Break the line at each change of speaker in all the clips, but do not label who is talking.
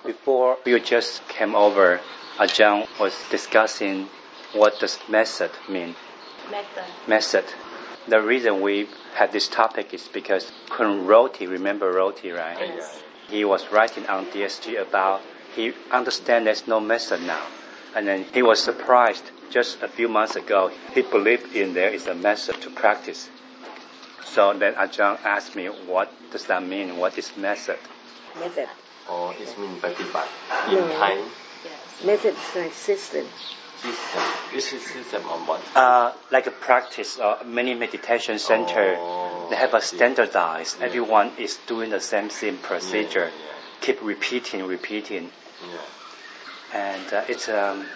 Before you just came over, Ajahn was discussing what does method mean. Method. The reason we had this topic is because Kun Roti, remember Roti, right?
Yes.
He was writing on DSG about he understands there's no method now. And then he was surprised just a few months ago. He believed in there is a method to practice. So then Ajahn asked me, what does that mean? What is method?
Method.
Or it means Patipat in Thai.
Method is like system.
System. This is system on what?
Like a practice, many meditation center, they have a standardized.
Yeah.
Everyone is doing the same procedure.
Yeah.
Keep repeating.
Yeah.
And it's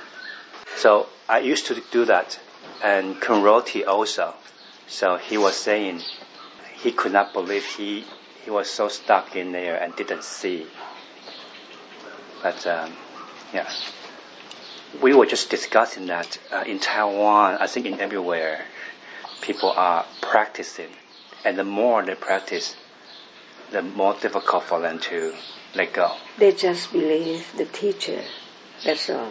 so I used to do that, and Kunroti also. So he was saying he could not believe he was so stuck in there and didn't see. But yeah, we were just discussing that in Taiwan. I think in everywhere, people are practicing, and the more they practice, the more difficult for them to let go.
They just believe the teacher. That's all.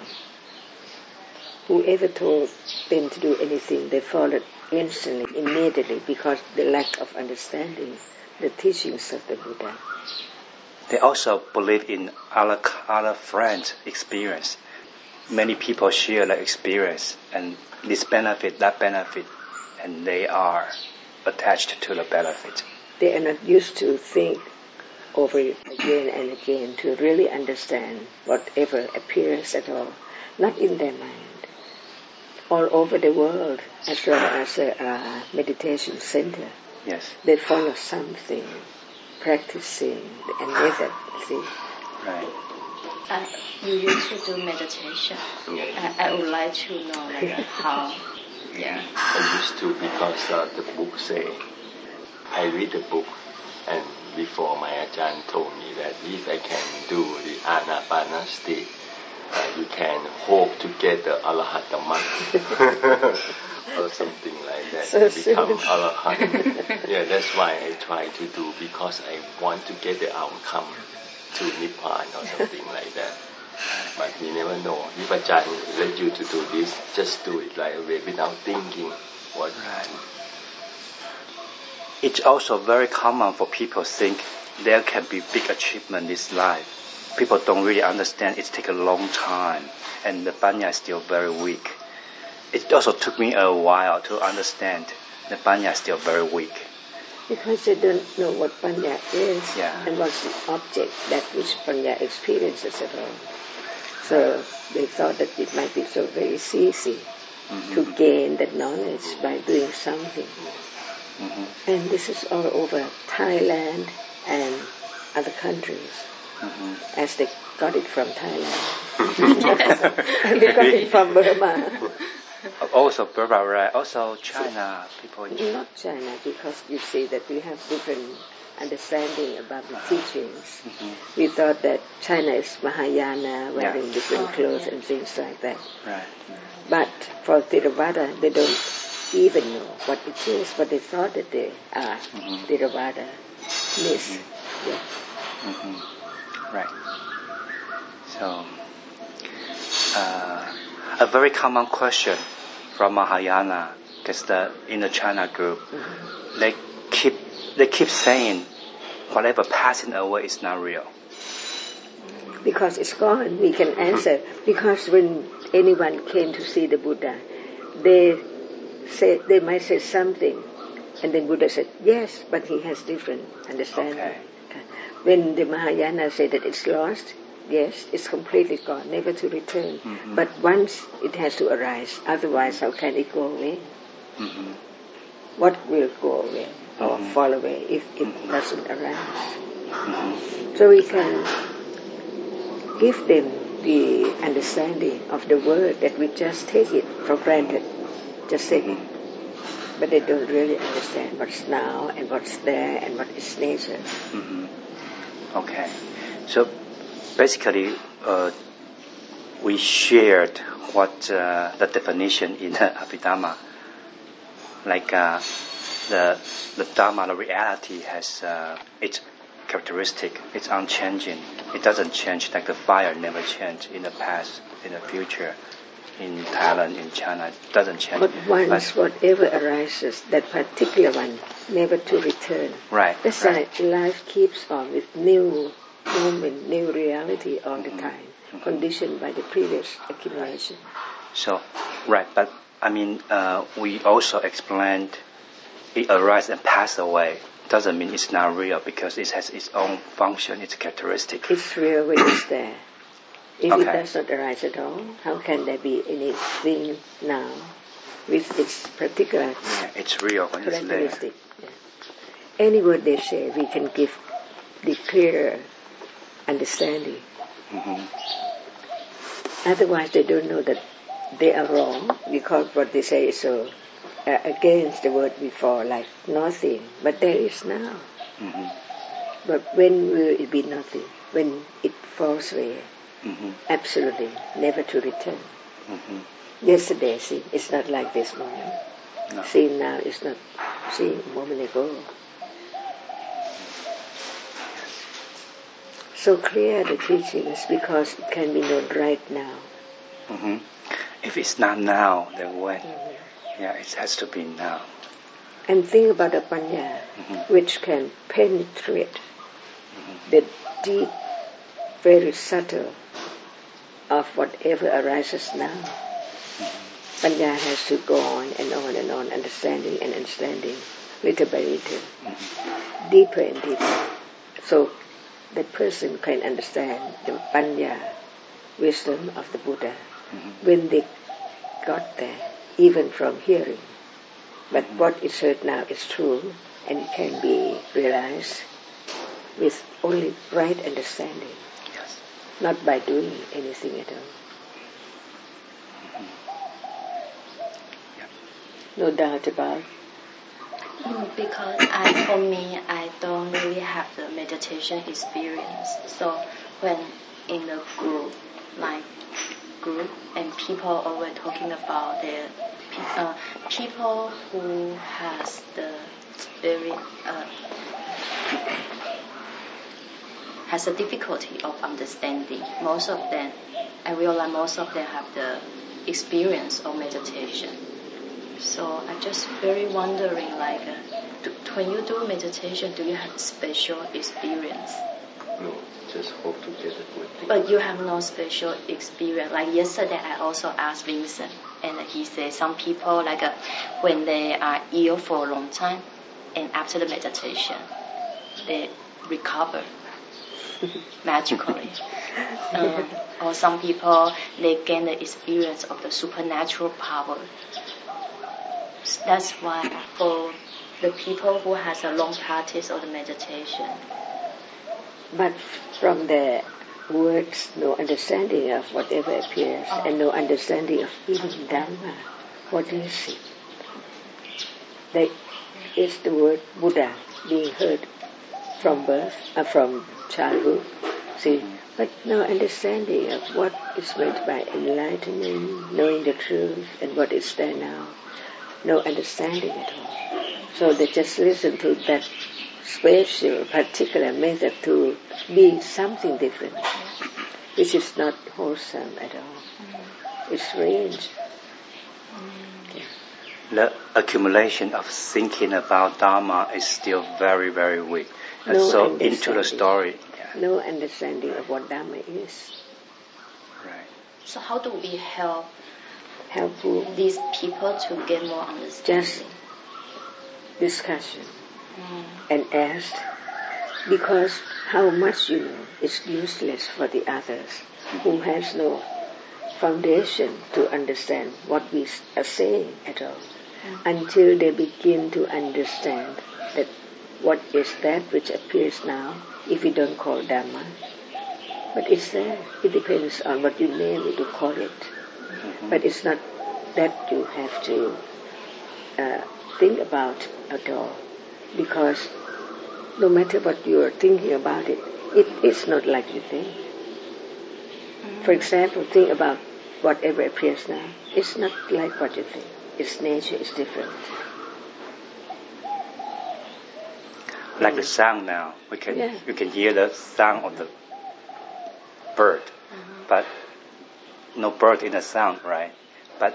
Whoever told them to do anything, they followed instantly, immediately, because the lack of understanding the teachings of the Buddha.
They also believe in other friends' experience. Many people share their experience, and this benefit, that benefit, and they are attached to the benefit.
They are not used to think over it again and again to really understand whatever appears at all, not in their mind. All over the world, as well as a meditation center,
Yes.
they follow something, practicing and method. See?
Right.
You used to do meditation. I would like to know how. Yeah.
I used to because the book say, I read the book, and before my Ajahn told me that if I can do the Anapanasati, you can hope to get the Arahatama or something like that,
So
become
soon.
Arahat. Yeah, that's why I try to do, because I want to get the outcome to Nibbana or something like that. But you never know. If Ajahn let you to do this, just do it right away without thinking what.
Right. It's also very common for people to think there can be big achievement in this life. People don't really understand it takes a long time, and the Panya is still very weak. It also took me a while to understand the Panya is still very weak.
Because they don't know what Panya is and what's the object that which Panya experiences at all. So they thought that it might be so very easy to gain that knowledge by doing something. And this is all over Thailand and other countries, as they got it from Thailand. And they got it from Burma.
Also Burma, right? Also China, people in China.
Not China, because you see that we have different understanding about the teachings. We thought that China is Mahayana, wearing different clothes and things like that.
Right.
But for Theravada, they don't even know what it is, but they thought that they are Theravada. Miss. Yeah.
Right. So, a very common question from Mahayana, because in the China group, they keep saying, whatever passing away is not real.
Because it's gone, we can answer. Because when anyone came to see the Buddha, they might say something, and then Buddha said, yes, but he has different understanding.
Okay.
When the Mahayana said that it's lost, yes, it's completely gone, never to return. But once it has to arise, otherwise how can it go away? What will go away or fall away if it doesn't arise? So we can give them the understanding of the word that we just take it for granted. Just take it. But they don't really understand what's now and what's there and what is nature.
Okay. So basically, we shared what the definition in Abhidhamma, like the Dharma, the reality has it's characteristic. It's unchanging. It doesn't change like the fire never changed in the past, in the future, in Thailand, in China. It doesn't change.
But once whatever arises, that particular one, never to return.
Right.
That's why life keeps on with new moment, new reality all the time, conditioned by the previous accumulation.
So, right, but I mean, we also explained it arises and passes away. Doesn't mean it's not real because it has its own function, its characteristic.
It's real when it's there. If it does not arise at all, how can there be anything now with its particular
it's real when
characteristic? It's there. Yeah. Any word they say, we can give the clear understanding. Otherwise, they don't know that they are wrong because what they say is so against the word before, like nothing. But there is now. But when will it be nothing? When it falls away? Absolutely, never to return. Yesterday, see, it's not like this moment. No. Seeing now is not seeing a moment ago. So clear the teachings because it can be known right now.
If it's not now, then when? Yeah, it has to be now.
And think about the panya, which can penetrate the deep, very subtle of whatever arises now. Panya has to go on and on and on, understanding and understanding, little by little, deeper and deeper. So that person can understand the panya, wisdom of the Buddha, when they got there, even from hearing. But what is heard now is true, and it can be realized with only right understanding, not by doing anything at all. No doubt about.
Because for me, I don't really have the meditation experience. So when in a group, and people always talking about the people who has the very has a difficulty of understanding. Most of them, I realize most of them have the experience of meditation. So I just very wondering, when you do meditation, do you have special experience?
No, just hope to get a good thing.
But you have no special experience. Like yesterday, I also asked Vincent, and he said some people, when they are ill for a long time, and after the meditation, they recover magically. Or some people, they gain the experience of the supernatural power. That's why for the people who has a long practice of the meditation.
But from the words, no understanding of whatever appears, and no understanding of even Dhamma, what is it? That is the word Buddha being heard from birth, from childhood, see, but no understanding of what is meant by enlightenment, knowing the truth, and what is there now. No understanding at all. So they just listen to that special, particular method to be something different, which is not wholesome at all. It's strange.
The accumulation of thinking about Dharma is still very, very weak. And
no
so into the story.
No understanding of what Dharma is.
Right.
So how do we help
these
people to get more understanding?
Just discussion and ask, because how much you know is useless for the others who has no foundation to understand what we are saying at all, until they begin to understand that what is that which appears now, if we don't call Dhamma, but it's there. It depends on what you name it to call it. But it's not that you have to think about at all, because no matter what you are thinking about it, it is not like you think. For example, think about whatever appears now. It's not like what you think. Its nature is different.
Like the sound now, you can hear the sound of the bird, but no bird in the sound, right? But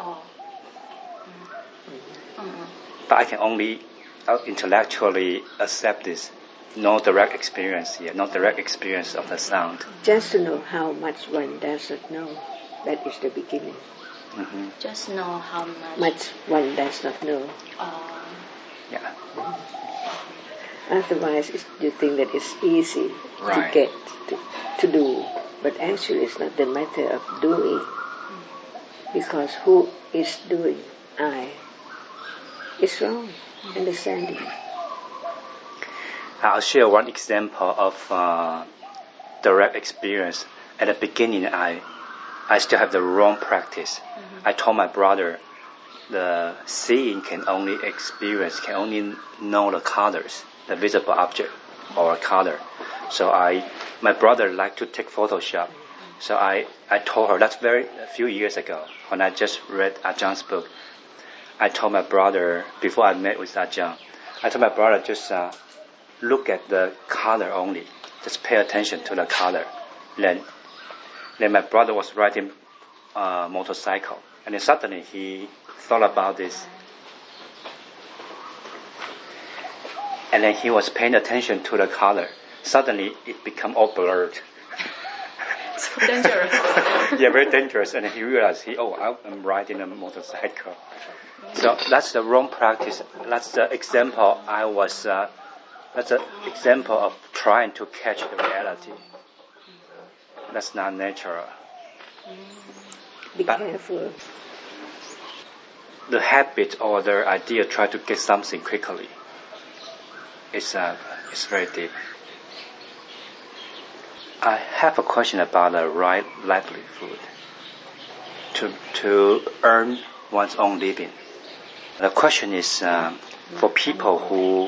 I can only intellectually accept this. No direct experience here, no direct experience of the sound.
Just to know how much one does not know, that is the beginning.
Just know how
much one does not know.
Yeah.
Otherwise, you think that it's easy to get, to do. But actually, it's not the matter of doing. Because who is doing? I. It's wrong. Understanding.
I'll share one example of direct experience. At the beginning, I still have the wrong practice. I told my brother the seeing can only know the colors, the visible object or a color. So my brother liked to take Photoshop. So I told her, that's a few years ago, when I just read Ajah's book. I told my brother, before I met with Ajahn, I told my brother just look at the color only. Just pay attention to the color. Then my brother was riding a motorcycle. And then suddenly he thought about this. And then he was paying attention to the color. Suddenly it became all blurred.
So dangerous.
Yeah, very dangerous. And then he realized, I'm riding a motorcycle. So that's the wrong practice. That's the example that's an example of trying to catch the reality. That's not natural.
Be careful.
The habit or the idea try to get something quickly. It's very deep. I have a question about the right livelihood to earn one's own living. The question is for people who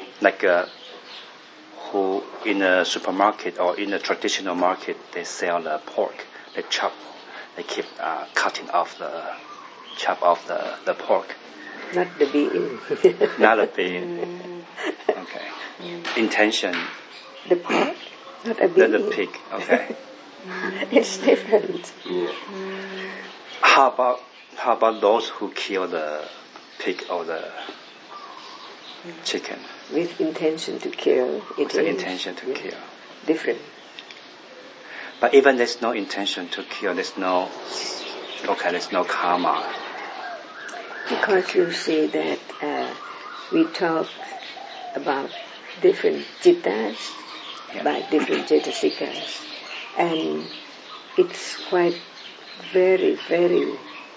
in a supermarket or in a traditional market they sell the pork, they keep cutting off the pork.
Not the being.
Not the being. Okay. Intention.
The pork, not a being.
The pig. Okay.
It's different.
Yeah.
How about those who kill the pig or the chicken?
With intention to kill.
Intention to kill.
Different.
But even there's no intention to kill, there's no karma.
Because you see that we talk about different jittas by different jetasikas, and it's quite very, very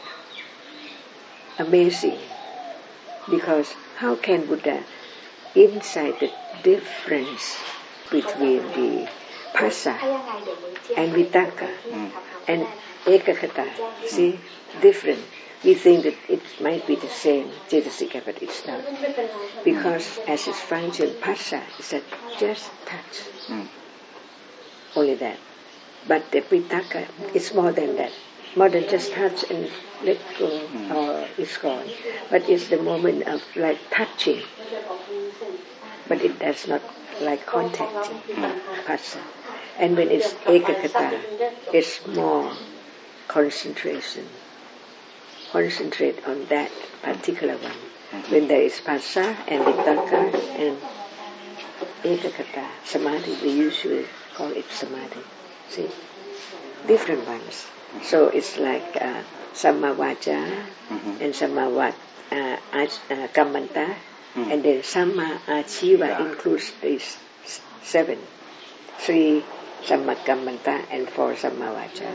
amazing. Because how can Buddha insight the difference between the phassa and vitakka and ekaggata? See, different. We think that it might be the same cetasika, but it's not. Because as its function, phassa is that just touch. Only that. But the vitakka is more than that. More than just touch and let go, or it's gone. But it's the moment of like touching. But it does not like contacting, phassa. And when it's ekaggata, it's more concentration. Concentrate on that particular one. When there is phassa and vitakka and ekaggata, samadhi, we usually call it samadhi. See? Different ones. So it's like samma vaca and samma kammanta, and then samma achiva includes these 7. 3 samma kammanta and 4 samma vaca.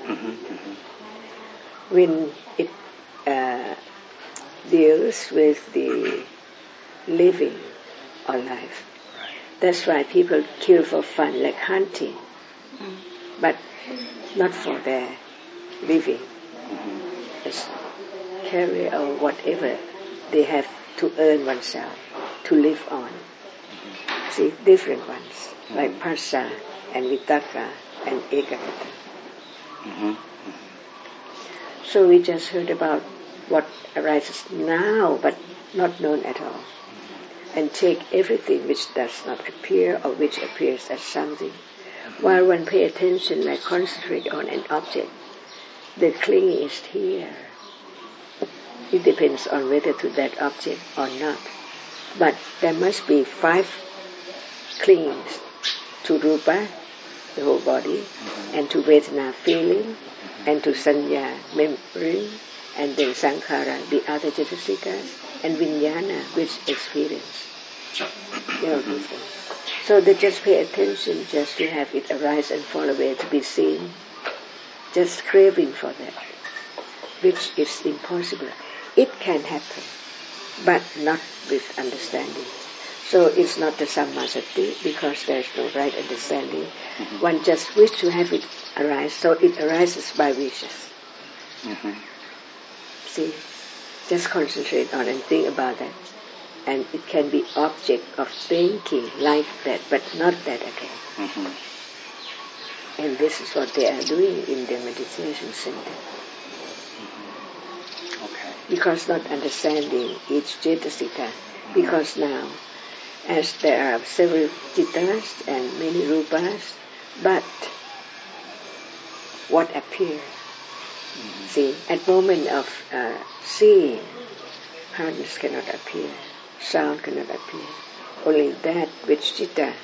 When it deals with the living or life, that's why people kill for fun, like hunting, but not for their living. Just carry or whatever they have to earn oneself, to live on. See, different ones, like phassa and vitakka and ekaggata. So we just heard about what arises now, but not known at all. and take everything which does not appear or which appears as something. While one pay attention, like concentrate on an object, the clinging is here. It depends on whether to that object or not. But there must be 5 clingings to rupa, the whole body, and to vedana, feeling, and to sanya, memory, and then sankhara, the other jetasikas, and vijnana, which experience. So they just pay attention just to have it arise and fall away, to be seen, just craving for that, which is impossible. It can happen, but not with understanding. So it's not the sammasati, because there is no right understanding. One just wish to have it arise, so it arises by wishes. See, just concentrate on and think about that. And it can be object of thinking like that, but not that again. And this is what they are doing in their meditation center. Because not understanding each cetasika. Because now, as there are several cittas and many rupas, but what appears? See, at moment of seeing, hardness cannot appear, sound cannot appear. Only that which citta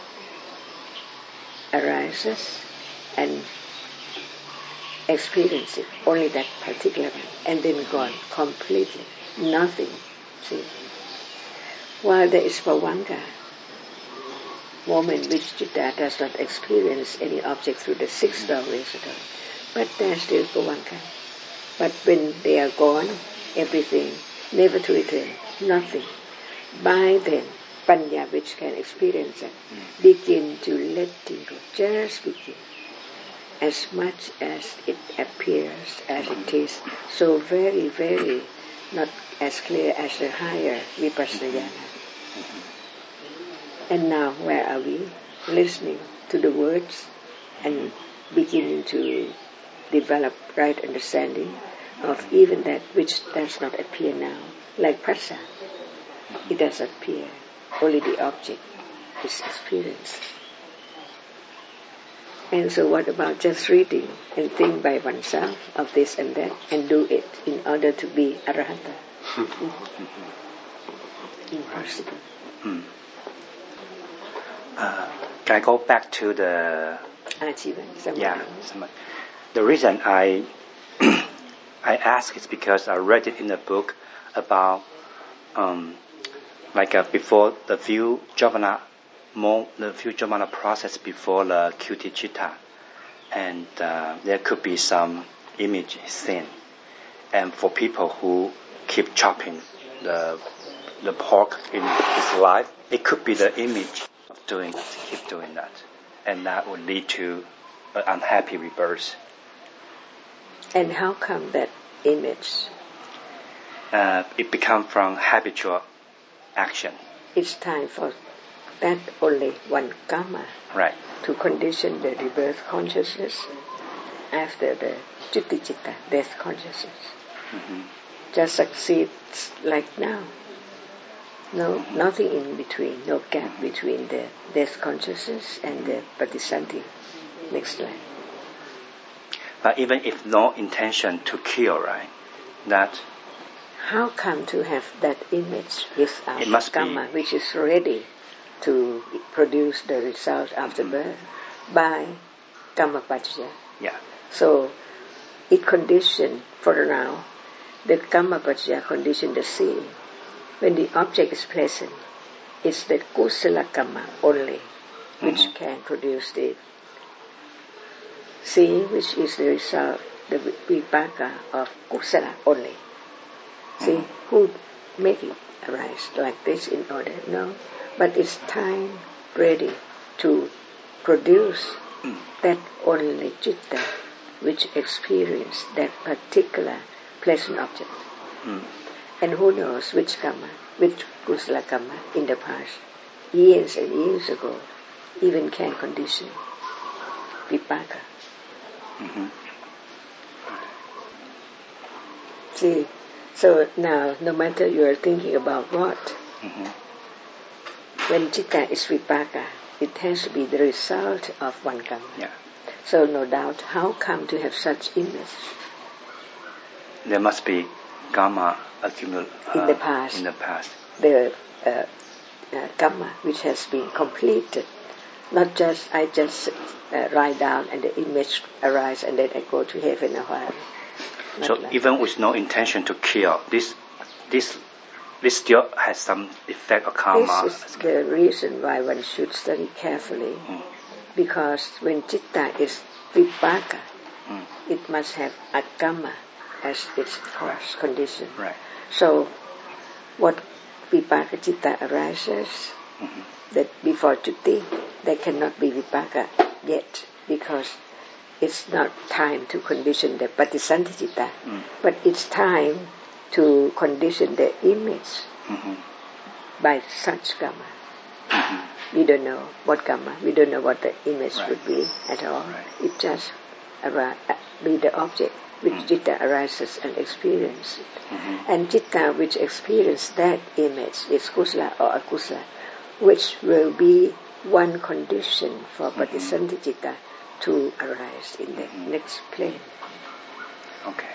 arises and experience it, only that particular one, and then gone completely, nothing. See, while there is bhavanga, moment which citta does not experience any object through the 6 doorways at all, but there is still bhavanga. But when they are gone, everything, never to return, nothing. By then, panya, which can experience it, begin to letting go, just begin. As much as it appears as it is, so very, very not as clear as the higher vipassana. And now where are we? Listening to the words and beginning to develop right understanding of even that which does not appear now, like phassa. It does not appear, only the object is experienced. And so what about just reading and think by oneself of this and that and do it in order to be arahanta? Impossible.
Can I go back to the
Ajiva?
The reason I ask is because I read it in a book about before the few jhavana process before the Cuti Citta, and there could be some image seen. And for people who keep chopping the pork in his life, it could be the image of doing that, keep doing that, and that would lead to an unhappy rebirth.
And how come that image?
It becomes from habitual action.
It's time for that only one karma,
right,
to condition the rebirth consciousness after the Cuti Citta, death consciousness. Just succeeds like now. No, nothing in between, no gap between the death consciousness and the Patisanti, next life.
But even if no intention to kill, right, that...
How come to have that image without
it must
karma, which is ready to produce the result after birth by karma pacaya?
Yeah.
So it conditioned for now, the karma pacaya condition the seeing. When the object is pleasant, it's the kusala karma only which can produce the seeing, which is the result, the vipaka of kusala only. See, who make it arise like this in order? No, but it's time ready to produce that only citta which experience that particular pleasant object. And who knows which karma, which kusala karma in the past, years and years ago, even can condition vipaka. See, so now no matter you are thinking about what, when citta is vipaka, it has to be the result of one karma.
Yeah.
So no doubt, how come to have such image?
There must be karma accumulated
in the past.
In the past.
The karma which has been completed. Not just I just write down and the image arises and then I go to heaven a while.
So like even with no intention to kill, this still has some effect of karma.
This is the reason why one should study carefully. Because when citta is vipaka, it must have agama as its first condition.
Right.
So what vipaka citta arises, that before chutti, there cannot be vipaka yet, because it's not time to condition the patisanti citta, but it's time to condition the image by such karma. We don't know what karma, we don't know what the image would be at all. It just be the object which citta arises and experiences it. And citta which experiences that image is kusala or akusala, which will be one condition for patisanti citta to arise in the next plane.
Okay.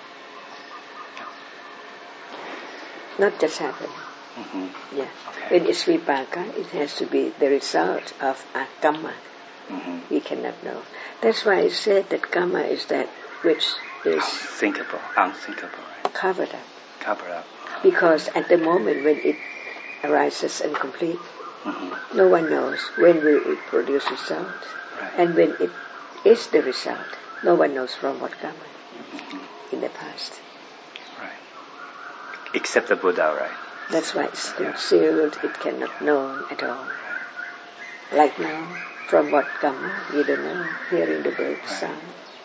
Not just happen. Yeah.
Okay.
When it's vipaka, it has to be the result of a karma. We cannot know. That's why I said that karma is that which is
unthinkable, right?
Covered up.
Covered up.
Because at the moment when it arises and complete, no one knows when will it produce result.
Right.
And when it is the result, no one knows from what karma in the past.
Right. Except the Buddha, right?
That's why it's concealed, it cannot known at all. Like now, from what karma, we don't know, hearing the bird sound.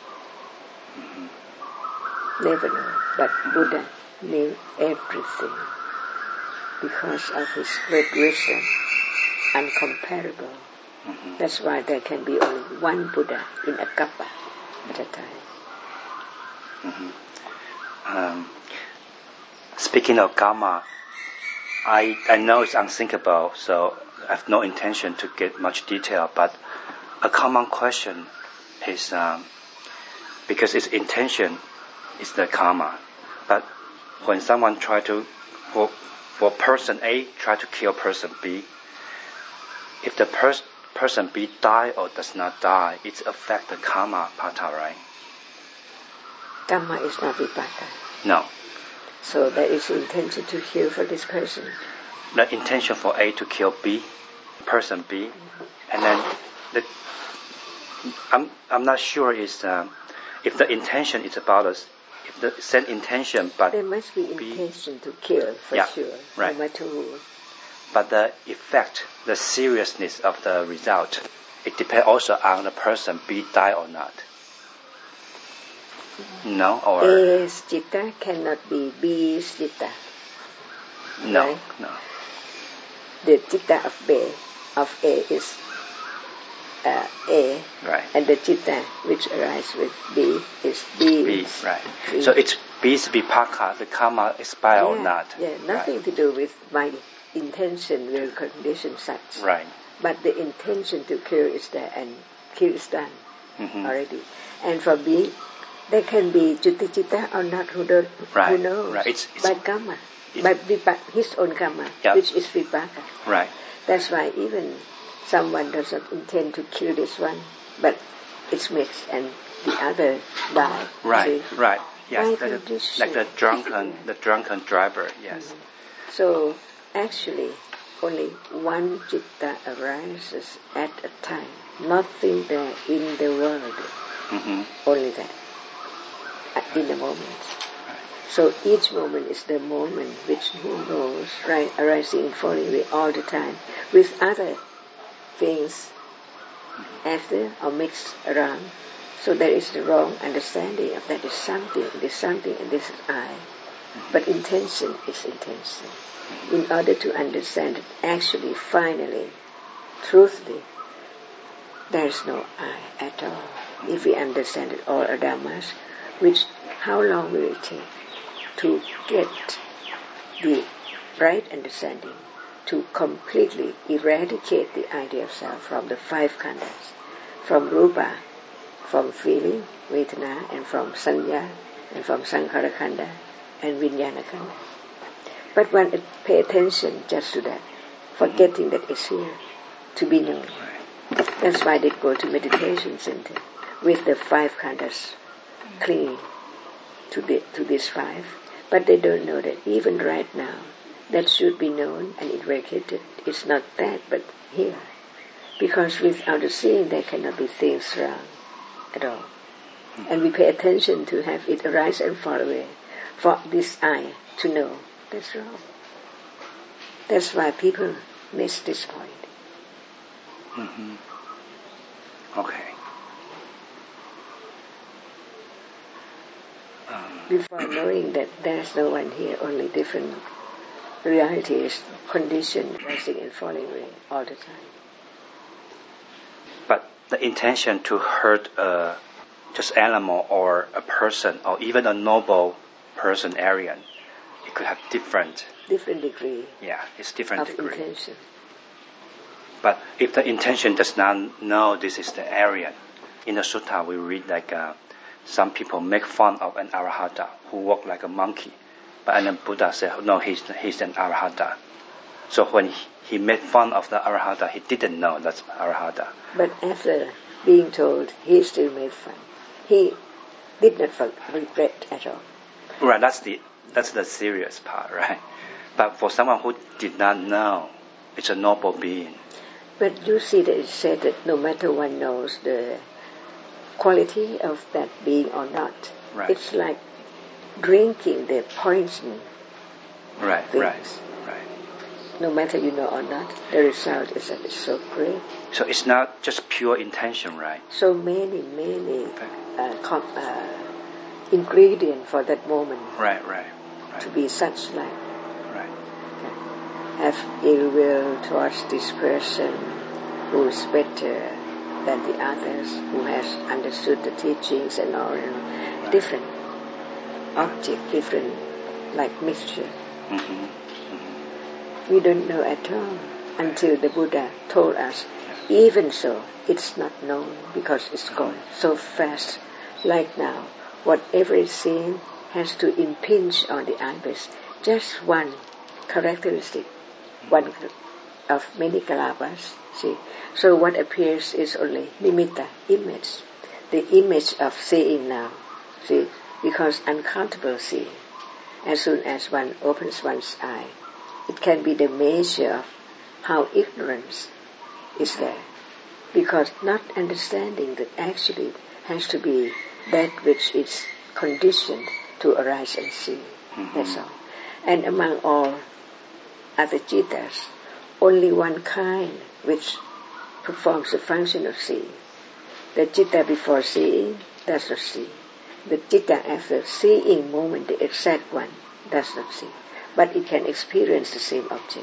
Never know, but Buddha knew everything because of his great wisdom, uncomparable. That's why there can be only one Buddha in a kappa at a time.
Speaking of karma, I know it's unthinkable, so I have no intention to get much detail, but a common question is, because its intention is the karma, but when someone for person A try to kill person B, if the person B die or does not die, it affects the karma pata, right?
Karma is not vipaka.
No.
So there is intention to kill for this person.
The intention for A to kill B, person B, and then I'm not sure is if the intention is about us, if the same intention, but
there must be intention to kill for sure,
right.
No matter who.
But the effect, the seriousness of the result, it depends also on the person B die or not. No, or
A's citta cannot be B's citta.
No,
right?
No.
The citta of A is A,
right.
And the citta which arises with B is B.
Right. So it's B's vipaka, the karma expire or not.
Yeah, nothing to do with my intention will condition such.
Right.
But the intention to kill is there and kill is done already. And for B, there can be juti citta or not, who knows?
Right. It's
by karma, by his own karma, which is vipaka.
Right.
That's why even someone doesn't intend to kill this one, but it's mixed and the other die.
Right.
See?
Right. Yes. Like the drunken driver. Yes.
So actually, only one citta arises at a time. Nothing there in the world. Only that. In the moment.
Right.
So each moment is the moment which who knows, right, arising and falling away all the time, with other things after or mixed around. So there is the wrong understanding of that is something, and this is I. But intention is intention. In order to understand it actually, finally, truthfully, there is no I at all. If we understand it all Dhammas, which how long will it take to get the right understanding, to completely eradicate the idea of self from the five khandas, from rupa, from feeling, vedana, and from sanya, and from sankhara khanda, and vijnana khanda. But one pay attention just to that, forgetting that it's here, to be known. That's why they go to meditation center with the five khandas clinging to these five. But they don't know that even right now, that should be known and eradicated. It's not that, but here. Because without the seeing, there cannot be things wrong at all. And we pay attention to have it arise and fall away. For this eye to know, that's wrong. That's why people miss this point.
Mm-hmm. Okay.
Before knowing that there's no one here, only different realities, conditioned, rising and falling away all the time.
But the intention to hurt just animal or a person or even a noble person, Aryan, it could have different
degree.
Yeah, it's different
of
degree.
Intention.
But if the intention does not know this is the Aryan, in the sutta we read like some people make fun of an arahata who walk like a monkey, but then Buddha said, no, he's an arahata. So when he made fun of the arahata, he didn't know that's arahata.
But after being told, he still made fun. He did not regret at all.
Right, that's the serious part, right? But for someone who did not know, it's a noble being.
But you see that it said that no matter one knows the quality of that being or not,
right.
It's like drinking the poison.
Right,
things.
right.
No matter you know or not, the result is that it's so great.
So it's not just pure intention, right?
So many ingredients for that moment.
Right.
To be such like.
Right.
Have ill will towards this person who is better than the others, who has understood the teachings and all,
right.
Different object, different like mixture.
Mm-hmm.
We don't know at all until the Buddha told us, even so, it's not known because it's gone so fast. Like now, whatever is seen has to impinge on the eyebrows. Just one characteristic, one of many kalapas. See, so what appears is only nimitta, image, the image of seeing now. See, because uncountable seeing. As soon as one opens one's eye, it can be the measure of how ignorance is there. Because not understanding that actually has to be that which is conditioned to arise and see. Mm-hmm. That's all. And among all other cittas, only one kind which performs the function of seeing. The citta before seeing does not see. The citta after seeing moment, the exact one, does not see. But it can experience the same object.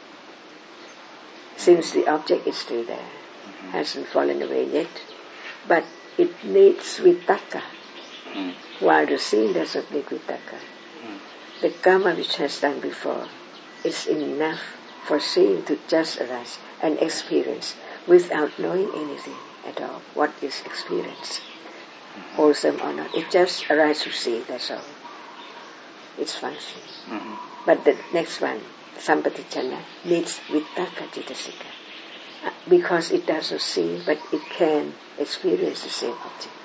Since the object is still there, hasn't fallen away yet, but it needs vitakka, while the seeing does not need vitakka. The karma which has done before is enough for seeing to just arise and experience without knowing anything at all. What is experience? Wholesome or not. It just arises to see, that's all. It's function. But the next one, sampatichana, needs vitakka citasika. Because it doesn't see, but it can experience the same object.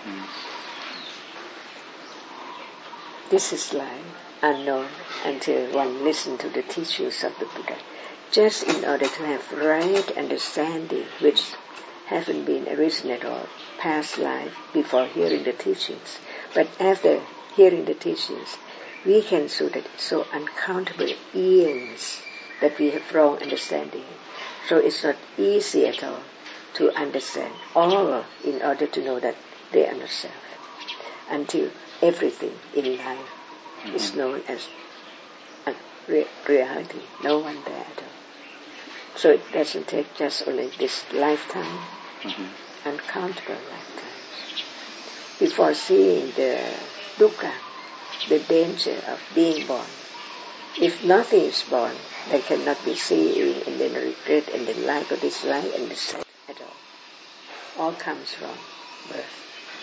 This is life, unknown until one listens to the teachings of the Buddha. Just in order to have right understanding, which haven't been arisen at all, past life, before hearing the teachings. But after hearing the teachings, we can show that it's so uncountable eons that we have wrong understanding. So it's not easy at all to understand all in order to know that they are not self. Until everything in life is known as a reality, no one there at all. So it doesn't take just only this lifetime, uncountable lifetimes. Before seeing the dukkha, the danger of being born, If nothing is born, there cannot be seeing and then regret and then like or dislike and dislike at all. All comes from birth.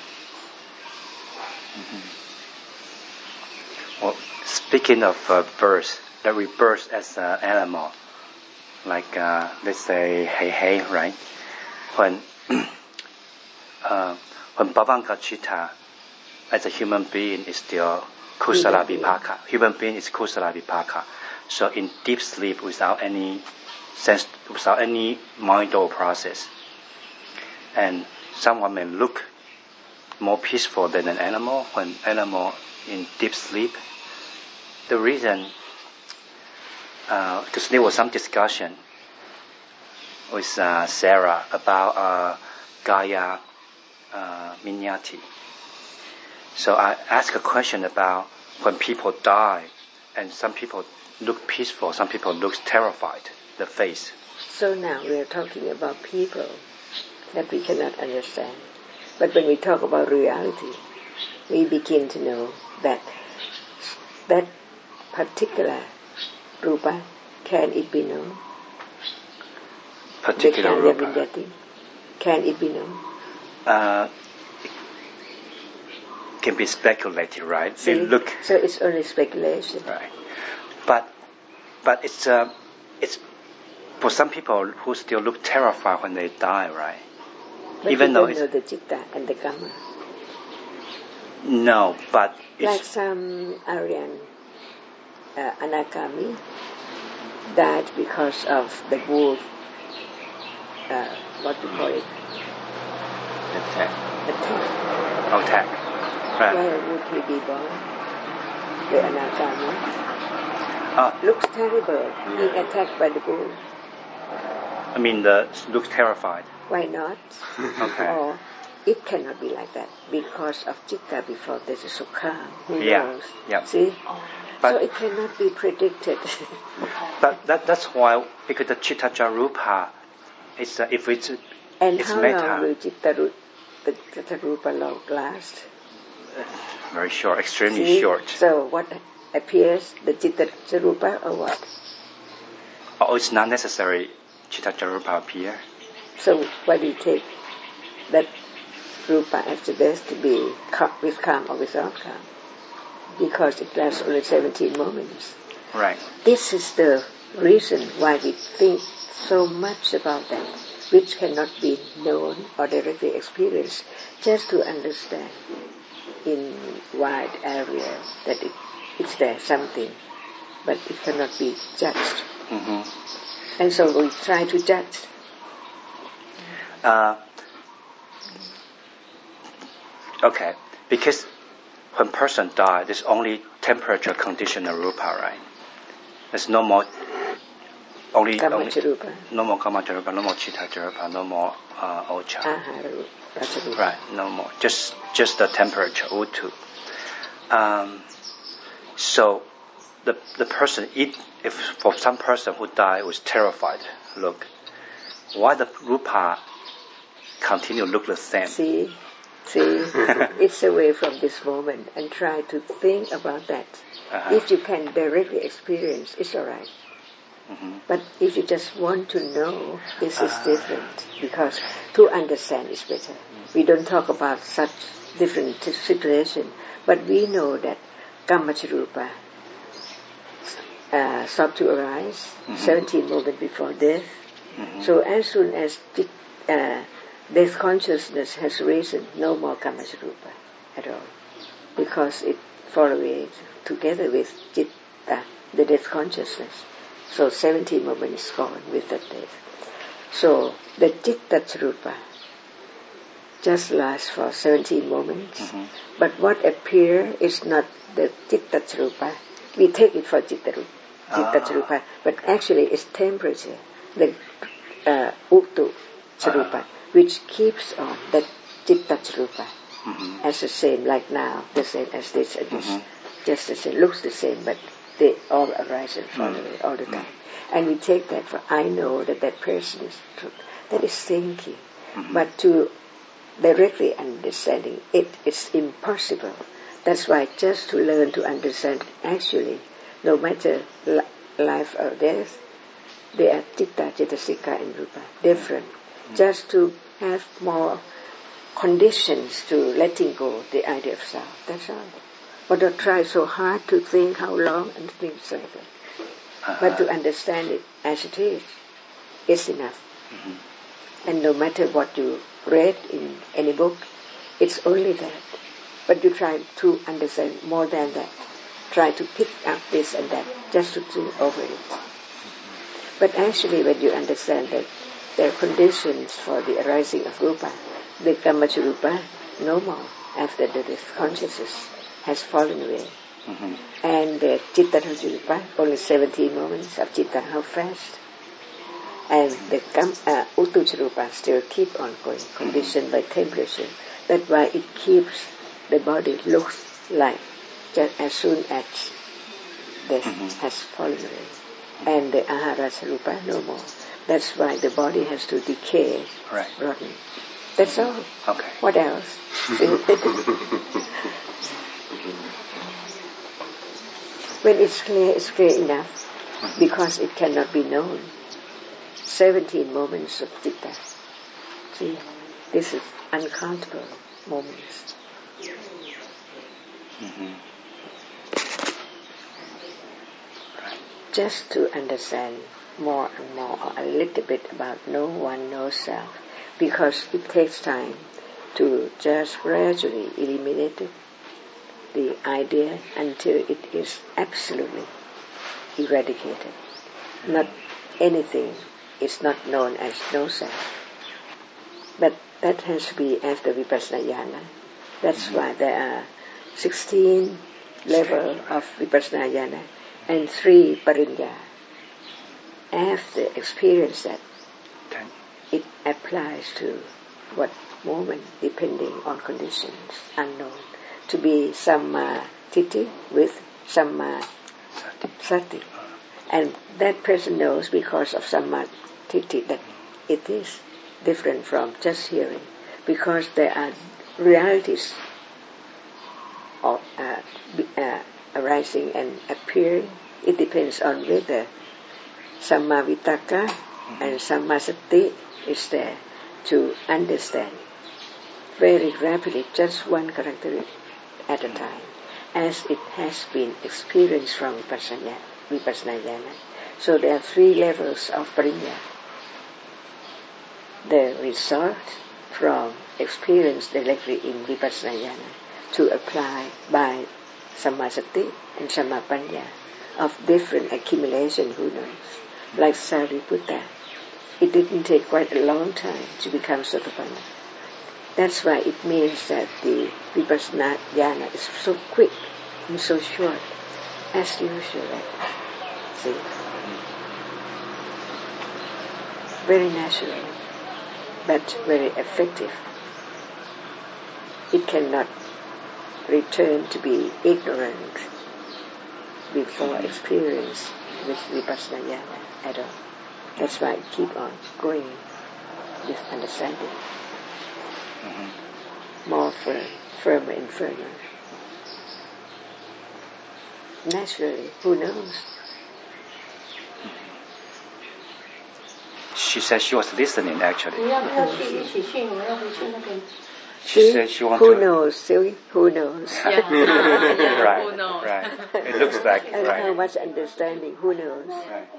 Well, speaking of birth, the rebirth as an animal, like let's say hey, right? When Bhavanga Chitta as a human being is still Kusala Vipaka. Human being is Kusala Vipaka. So in deep sleep without any sense, without any mental process. And someone may look more peaceful than an animal when animal in deep sleep. The reason, because there was some discussion with Sarah about Gaia Minyati. So I asked a question about when people die, and some people look peaceful, some people look terrified, the face.
So now we are talking about people that we cannot understand. But when we talk about reality, we begin to know that that particular rupa, can it be known?
Particular rupa.
Can it be known?
Can be speculated, right?
See, so it's only speculation,
right? But it's for some people who still look terrified when they die, right?
But
even though it's
know the citta and the karma.
No, but
like some Aryan Anagami died because of the wolf. What do you call it?
Attack.
Right. Where would he be born? The Anagami. Looks terrible, being attacked by the bull.
I mean, looks terrified.
Why not?
Okay.
Or it cannot be like that because of citta before there's a sukha. Who knows?
Yeah.
See? But, so it cannot be predicted.
But that's why, because the citta jarupa, it's if it's
and
it's
how
metta.
long will the citta rupa last?
Very short, extremely short.
So what appears, the citta jarupa or what?
Oh, it's not necessary citta jarupa appear.
So why do you take that rupa after death to be with calm or without calm? Because it lasts only 17 moments.
Right.
This is the reason why we think so much about that, which cannot be known or directly experienced, just to understand in wide area that it's there something, but it cannot be judged.
Mm-hmm.
And so we try to judge.
Okay, because when person dies, there's only temperature conditional rupa, right? There's no more no more kamacharupa, no more chittajarupa, no more ocha. Right, no more. Just the temperature, utu. So the person, if for some person who died was terrified, look, why the rupa continue to look the same?
See, it's away from this moment, and try to think about that. If you can directly experience, it's all right. Mm-hmm. But if you just want to know, this is different, because to understand is better. We don't talk about such different situation, but we know that kamacharupa stop to arise 17 moments before death. Mm-hmm. So as soon as death consciousness has risen, no more kamacharupa at all, because it falls away together with citta, the death consciousness. So 17 moments is gone with that death. So the citta charupa just lasts for 17 moments, but what appears is not the citta charupa. We take it for citta charupa, but actually it's temperature, the uttu charupa, which keeps on that citta charupa as the same, like now, the same as this and this, just the same, looks the same, but they all arise and fall away all the time. And we take that for, I know that person is truth. That is thinking. But to directly understanding it's impossible. That's why just to learn to understand, actually, no matter life or death, they are citta, cetasika, and rupa, different. Just to have more conditions to letting go the idea of self. That's all. But don't try so hard to think how long and things like that. But to understand it as it is enough. And no matter what you read in any book, it's only that. But you try to understand more than that. Try to pick up this and that, just to think over it. But actually, when you understand that there are conditions for the arising of rupa, the kamacharupa, no more, after the consciousness has fallen away. And the citta-rupa, only 17 moments of citta, how fast. And the uttucharupa still keep on going, conditioned by temperature. That's why it keeps the body looks like just as soon as death has fallen away. And the ahara-sarupa, no more. That's why the body has to decay, rotten. That's all.
Okay.
What else? When it's clear enough, because it cannot be known. 17 moments of citta. See, this is uncountable moments. Just to understand more and more, or a little bit about no one, no self, because it takes time to just gradually eliminate the idea until it is absolutely eradicated. Not anything is not known as no self. But that has to be after Vipassana Jnana. That's why there are 16 levels of Vipassana Jnana and 3 Parinya. After experience that, it applies to what moment, depending on conditions, unknown. To be Samma Titi with Samma Sati. And that person knows because of Samma Titi that it is different from just hearing. Because there are realities of, arising and appearing. It depends on whether Samma Vitakka and Samma Sati is there to understand very rapidly, just one character at a time, as it has been experienced from Vipassana Jnana. So there are 3 levels of Parinya. The result from experience directly in Vipassana Jnana to apply by Sammasati and Sammapanya of different accumulation, who knows. Like Sariputta, it didn't take quite a long time to become Sotapanna. That's why it means that the Vipassana Jnana is so quick and so short, as usual. See? Very natural, but very effective. It cannot return to be ignorant before experience with Vipassana Jnana at all. That's why I keep on going with understanding. More firmer and firmer. Naturally, who knows?
She said she was listening, actually.
She
said she wanted
who
to...
knows, silly? Who knows?
Right,
Who knows?
right. It looks like it,
And
right.
how much understanding, who knows?
Right.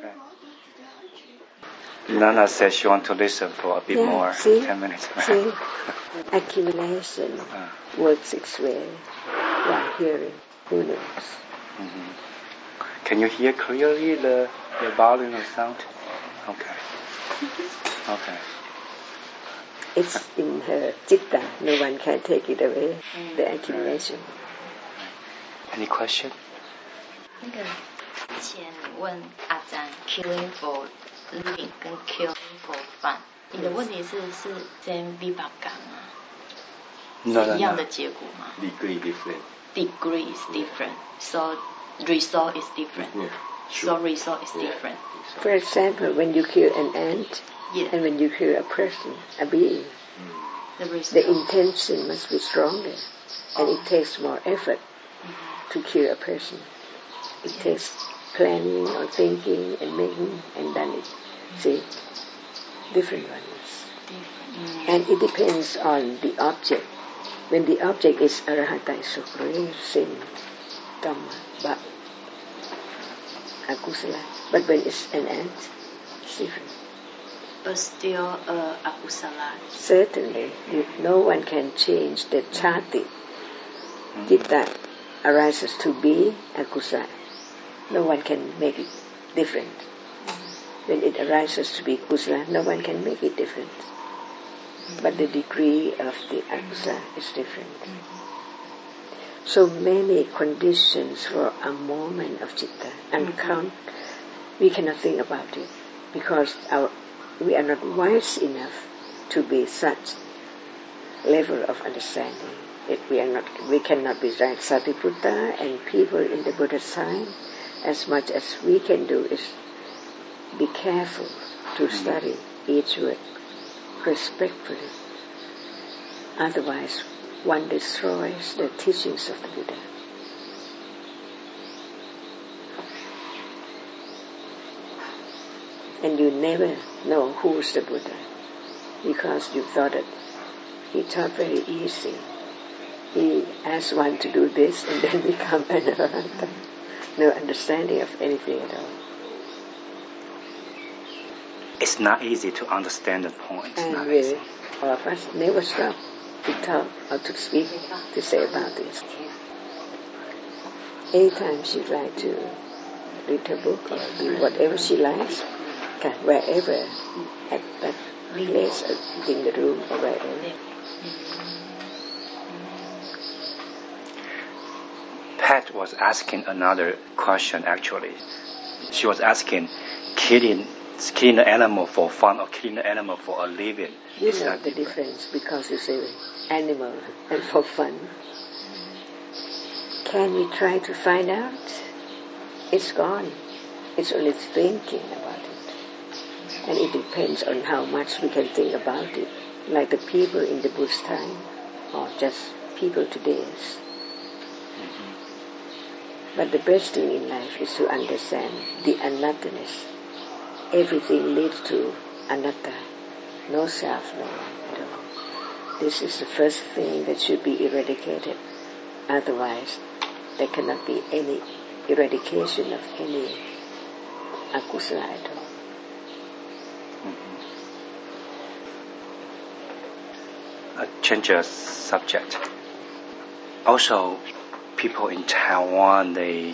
Nana said she wants to listen for a bit more,
see?
10 minutes.
See? Accumulation works its way while hearing, who knows?
Can you hear clearly the volume of sound? Okay. Okay.
It's in her citta, no one can take it away, the accumulation.
Any question?
那个之前问阿詹 killing for living 跟 killing for fun， 你的问题是真 vibhaka 吗？ 是一样的结果吗？
Degree different.
Degree is different, so result is different.
Yeah,
So result is different.
For example, when you kill an ant and when you kill a person, a being, the intention must be stronger and it takes more effort to kill a person. It takes planning or thinking and making and done it. See, different ones. And it depends on the object. When the object is arahata, it's supreme sin, dhamma, but akusala. But when it's an ant, it's different.
But still akusala.
Certainly, no one can change the chati. Citta arises to be akusala. No one can make it different. When it arises to be kusala, no one can make it different. But the degree of the akusala is different. So many conditions for a moment of citta, and we cannot think about it because we are not wise enough to be such level of understanding. We cannot be like Satiputta and people in the Buddha's time. As much as we can do is be careful to study each word respectfully. Otherwise, one destroys the teachings of the Buddha. And you never know who's the Buddha because you thought that he taught very easy. He asked one to do this and then become an arahanta. No understanding of anything at all.
It's not easy to understand the point.
And all of us never stop to talk or to speak, to say about this. Anytime she likes to read her book or do whatever she likes, wherever, at that place, in the room or wherever.
Pat was asking another question actually. She was asking, killing an animal for fun or killing an animal for a living.
You know the difference because you say animal and for fun. Can we try to find out? It's gone. It's only thinking about it. And it depends on how much we can think about it. Like the people in the Buddha's time or just people today's. But the best thing in life is to understand the anatta-ness. Everything leads to anatta, no self, no one at all. This is the first thing that should be eradicated. Otherwise, there cannot be any eradication of any akusala at all.
Change the subject. Also, people in Taiwan, they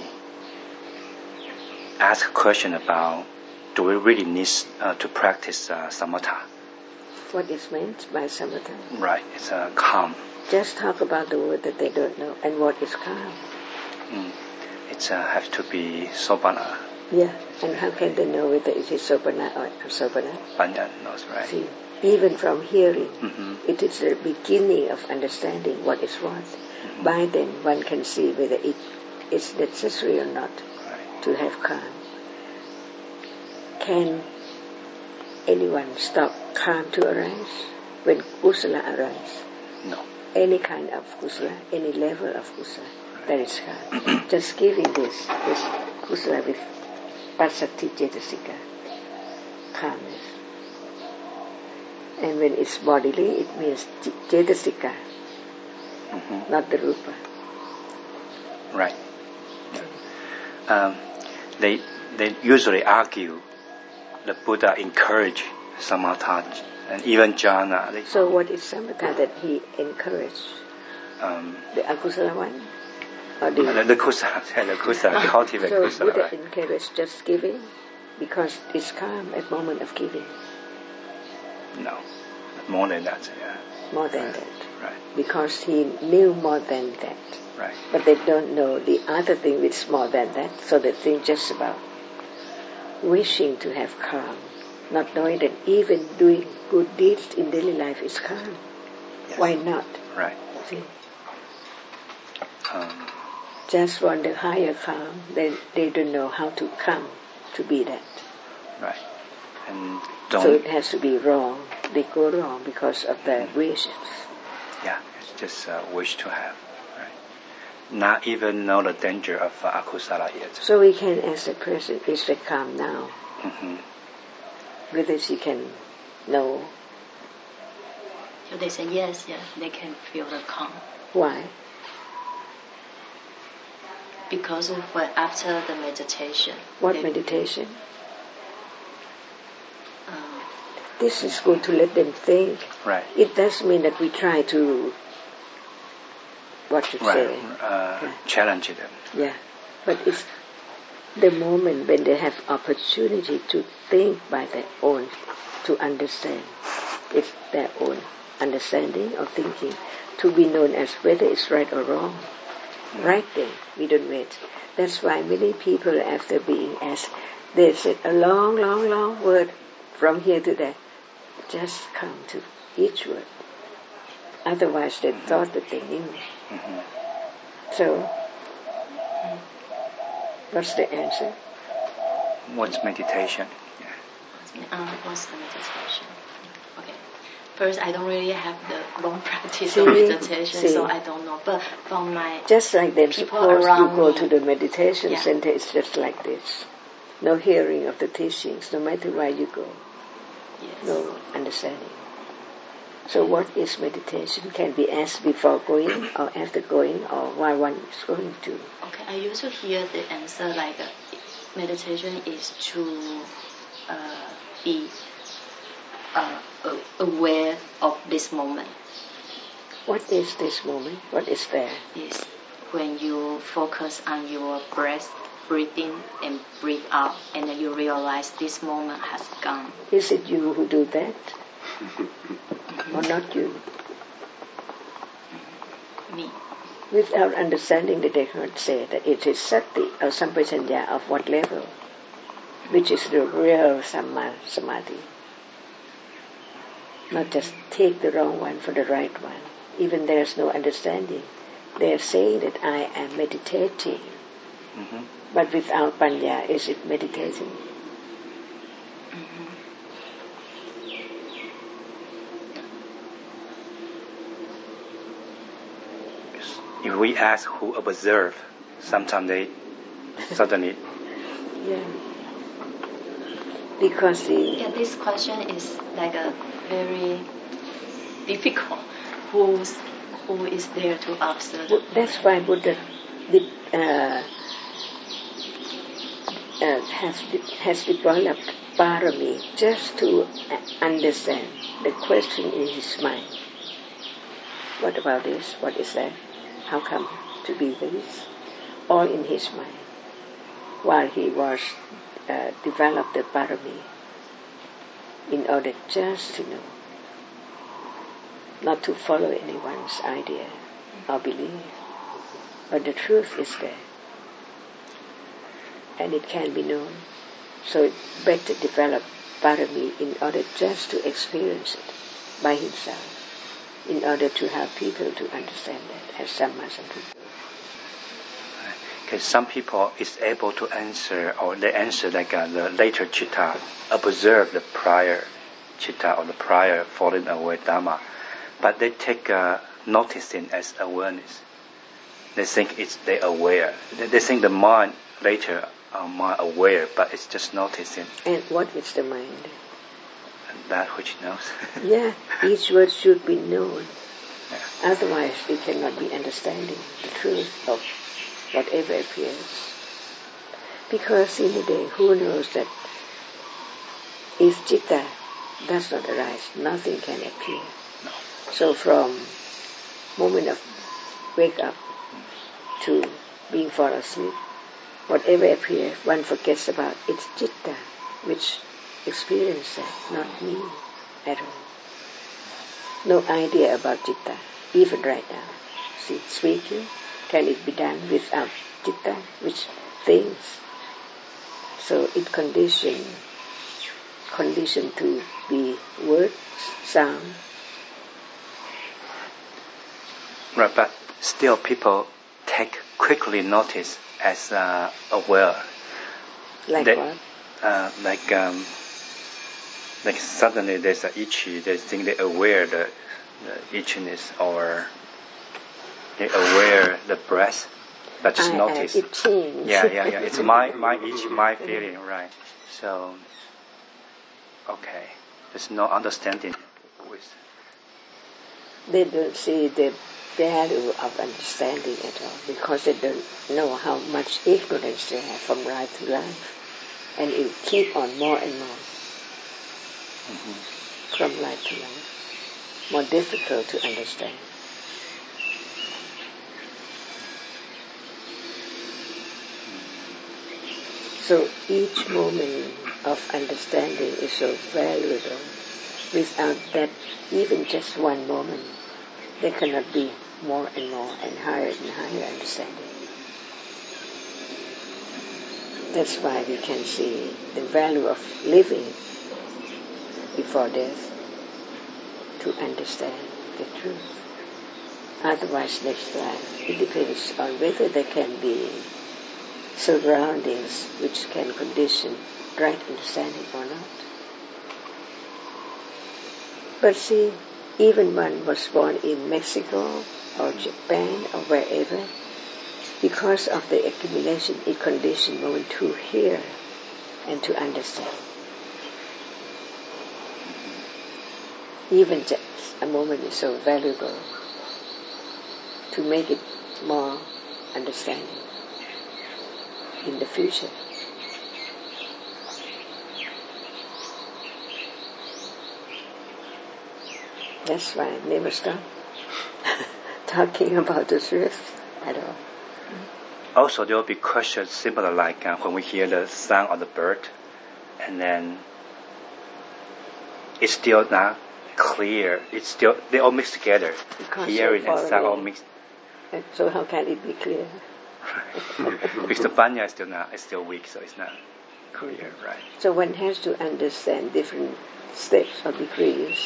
ask a question about, do we really need to practice samatha?
What is meant by samatha?
Right, it's calm.
Just talk about the word that they don't know. And what is calm?
It has to be sobana.
Yeah, and how can they know whether it is sobana or asopana?
Panya knows, right?
See, even from hearing, it is the beginning of understanding what is what. By then, one can see whether it is necessary or not to have calm. Can anyone stop calm to arise when kusala arises?
No.
Any kind of kusala, any level of kusala, that is calm. Just giving this kusala with passaddhi cetasika, calmness. And when it's bodily, it means cetasika, not the rupa.
Right. They usually argue the Buddha encouraged samatha and even jhana.
So what is samatha that he encouraged? The akusala one? Or the
kusala, cultivate
so
kusala.
Buddha
Right.
encouraged just giving because it's calm at moment of giving.
No, more than that. Yeah.
More than that.
Right.
Because he knew more than that.
Right.
But they don't know the other thing which is more than that. So they think just about wishing to have calm, not knowing that even doing good deeds in daily life is calm.
Yes.
Why not?
Right.
See? Just want the higher calm, they don't know how to come to be that.
Right. And
so it has to be wrong. They go wrong because of their wishes.
Yeah, it's just wish to have. Right. not even know the danger of akusala yet.
So we can ask the person, is they calm now?
Mm-hmm.
Whether she can know.
So they say yes, they can feel the calm.
Why?
Because after the meditation.
What meditation? This is good to let them think.
Right.
It does mean that we try to,
challenge them.
Yeah, but it's the moment when they have opportunity to think by their own, to understand. It's their own understanding or thinking to be known as whether it's right or wrong. Right then, we don't wait. That's why many people, after being asked, they said a long, long, long word from here to there. Just come to each word. Otherwise, they thought that they knew.
Mm-hmm.
So, what's the answer?
What's meditation?
What's the meditation? Okay. First, I don't really have the long practice
of
meditation, so I don't know. But from my
just like them, suppose you go to the meditation
yeah.
center, it's just like this. No hearing of the teachings, no matter where you go.
Yes.
No understanding. So what is meditation? Can be asked before going or after going or while one is going to.
Okay, I used to hear the answer like meditation is to be aware of this moment.
What is this moment? What is there?
Is when you focus on your breath, breathe in and breathe out, and then you realize this moment has gone.
Is it you who do that? Or not you?
Me.
Without understanding, they cannot say that it is sati or sampajanya of what level, which is the real samadhi. Not just take the wrong one for the right one. Even there is no understanding. They are saying that I am meditating.
Mm-hmm.
But without panya, is it meditating?
Mm-hmm.
If we ask who observe, sometimes they suddenly...
Yeah. Because
this question is like a very difficult. Who is there to observe?
That's why Buddha has developed parami just to understand the question in his mind. What about this? What is that? How come to be this? All in his mind. While he was developed the parami in order just to know, not to follow anyone's idea or belief, but the truth is there, and it can be known. So it's better develop parami in order just to experience it by himself, in order to have people to understand that as Sammasambuddha.
Because some people is able to answer, or they answer like the later citta, observe the prior citta or the prior falling away Dhamma, but they take noticing as awareness. They think they're aware. They think the mind later are more aware, but it's just noticing.
And what is the mind?
That which knows.
Yeah, each word should be known.
Yeah.
Otherwise, we cannot be understanding the truth of whatever appears. Because in the day, who knows that if citta does not arise, nothing can appear.
No.
So from moment of wake up to being fall asleep, whatever appears, one forgets about it's citta, which experiences that, not me at all. No idea about citta, even right now. See, speaking, can it be done without citta, which thinks? So it conditioned to be words, sound.
Right, but still people take quickly notice as aware.
Like
that,
what?
Like suddenly there's an itchy, they think they're aware the itchiness, or they're aware the breath but just notice.
It changed.
Yeah. It's my feeling, right? So, okay, there's no understanding with.
They don't see the value of understanding at all because they don't know how much ignorance they have from life to life, and it keep on more and more from life to life, more difficult to understand. So each moment of understanding is so valuable. Without that, even just one moment, there cannot be more and more and higher understanding. That's why we can see the value of living before death to understand the truth. Otherwise, next life, it depends on whether there can be surroundings which can condition right understanding or not. But see, even one was born in Mexico or Japan or wherever, because of the accumulation, it conditioned one to hear and to understand. Even just a moment is so valuable to make it more understanding in the future. That's why I never stop talking about the truth at all.
Also, there will be questions similar like when we hear the sound of the bird, and then it's still not clear. It's still, they all mix together. Hearing and sound all mixed.
So how can it be clear?
Because the panya is still weak, so it's not clear, right?
So one has to understand different steps or degrees.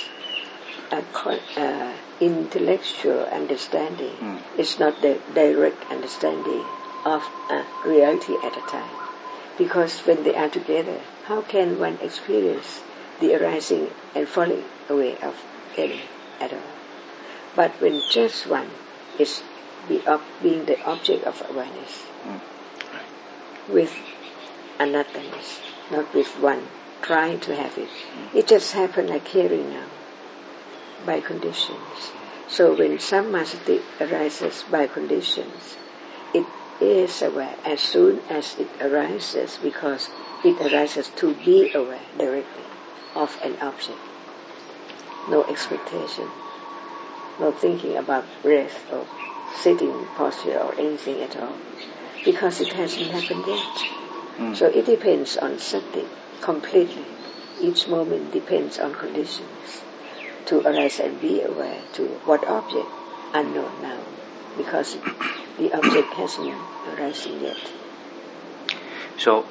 Intellectual understanding is not the direct understanding of reality at a time. Because when they are together, how can one experience the arising and falling away of any at all? But when just one is being the object of awareness, with another's, not with one trying to have it. It just happened like hearing now, by conditions. So when Sammasati arises by conditions, it is aware as soon as it arises, because it arises to be aware directly of an object. No expectation, no thinking about breath or sitting posture or anything at all, because it hasn't happened yet. So it depends on sati completely. Each moment depends on conditions to arise and be aware to what object, unknown now, because the object hasn't arisen yet.
So,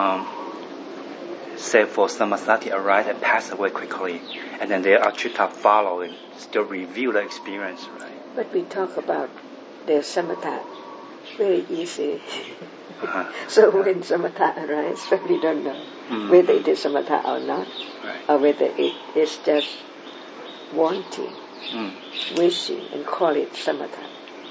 say for Sammasati arise and pass away quickly, and then there are Chitta following, still review the experience, right?
But we talk about the samatha very easy. So when samatha arises, we don't know whether it is samatha or not, or whether it is just wanting, wishing, and call it samatha.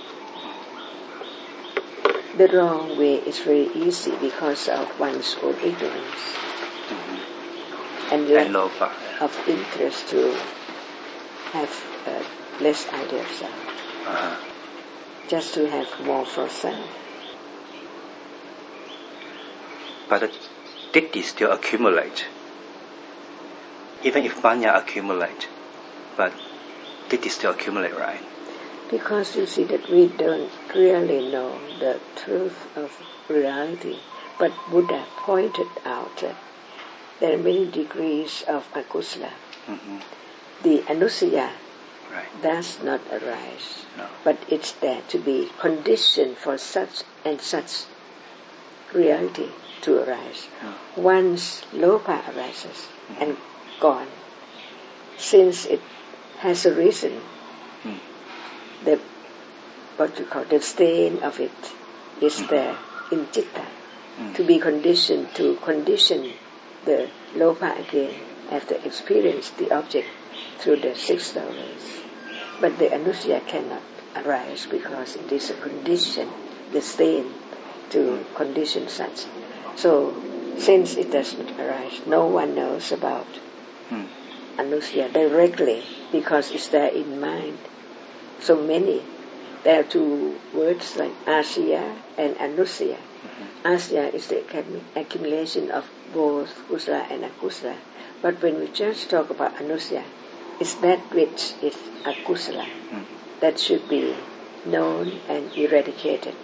The wrong way is very easy because of one's own ignorance and lack of interest to have less idea of self, just to have more for self.
But the ditthi still accumulate, even if panya accumulate, but ditthi still accumulate, right?
Because you see that we don't really know the truth of reality, but Buddha pointed out that there are many degrees of akusala. The anusaya does not arise, but it's there to be conditioned for such and such reality to arise. Once lopa arises and gone, since it has a reason, the the stain of it is there in citta, to be conditioned to condition the lopa again after experience the object through the 6 dollars. But the anusaya cannot arise because it is a condition the stain to condition such. So, since it does not arise, no one knows about anusya directly because it's there in mind. So many. There are two words like asya and anusya. Asya is the accumulation of both kusala and akusala. But when we just talk about anusya, it's that which is akusala that should be known and eradicated.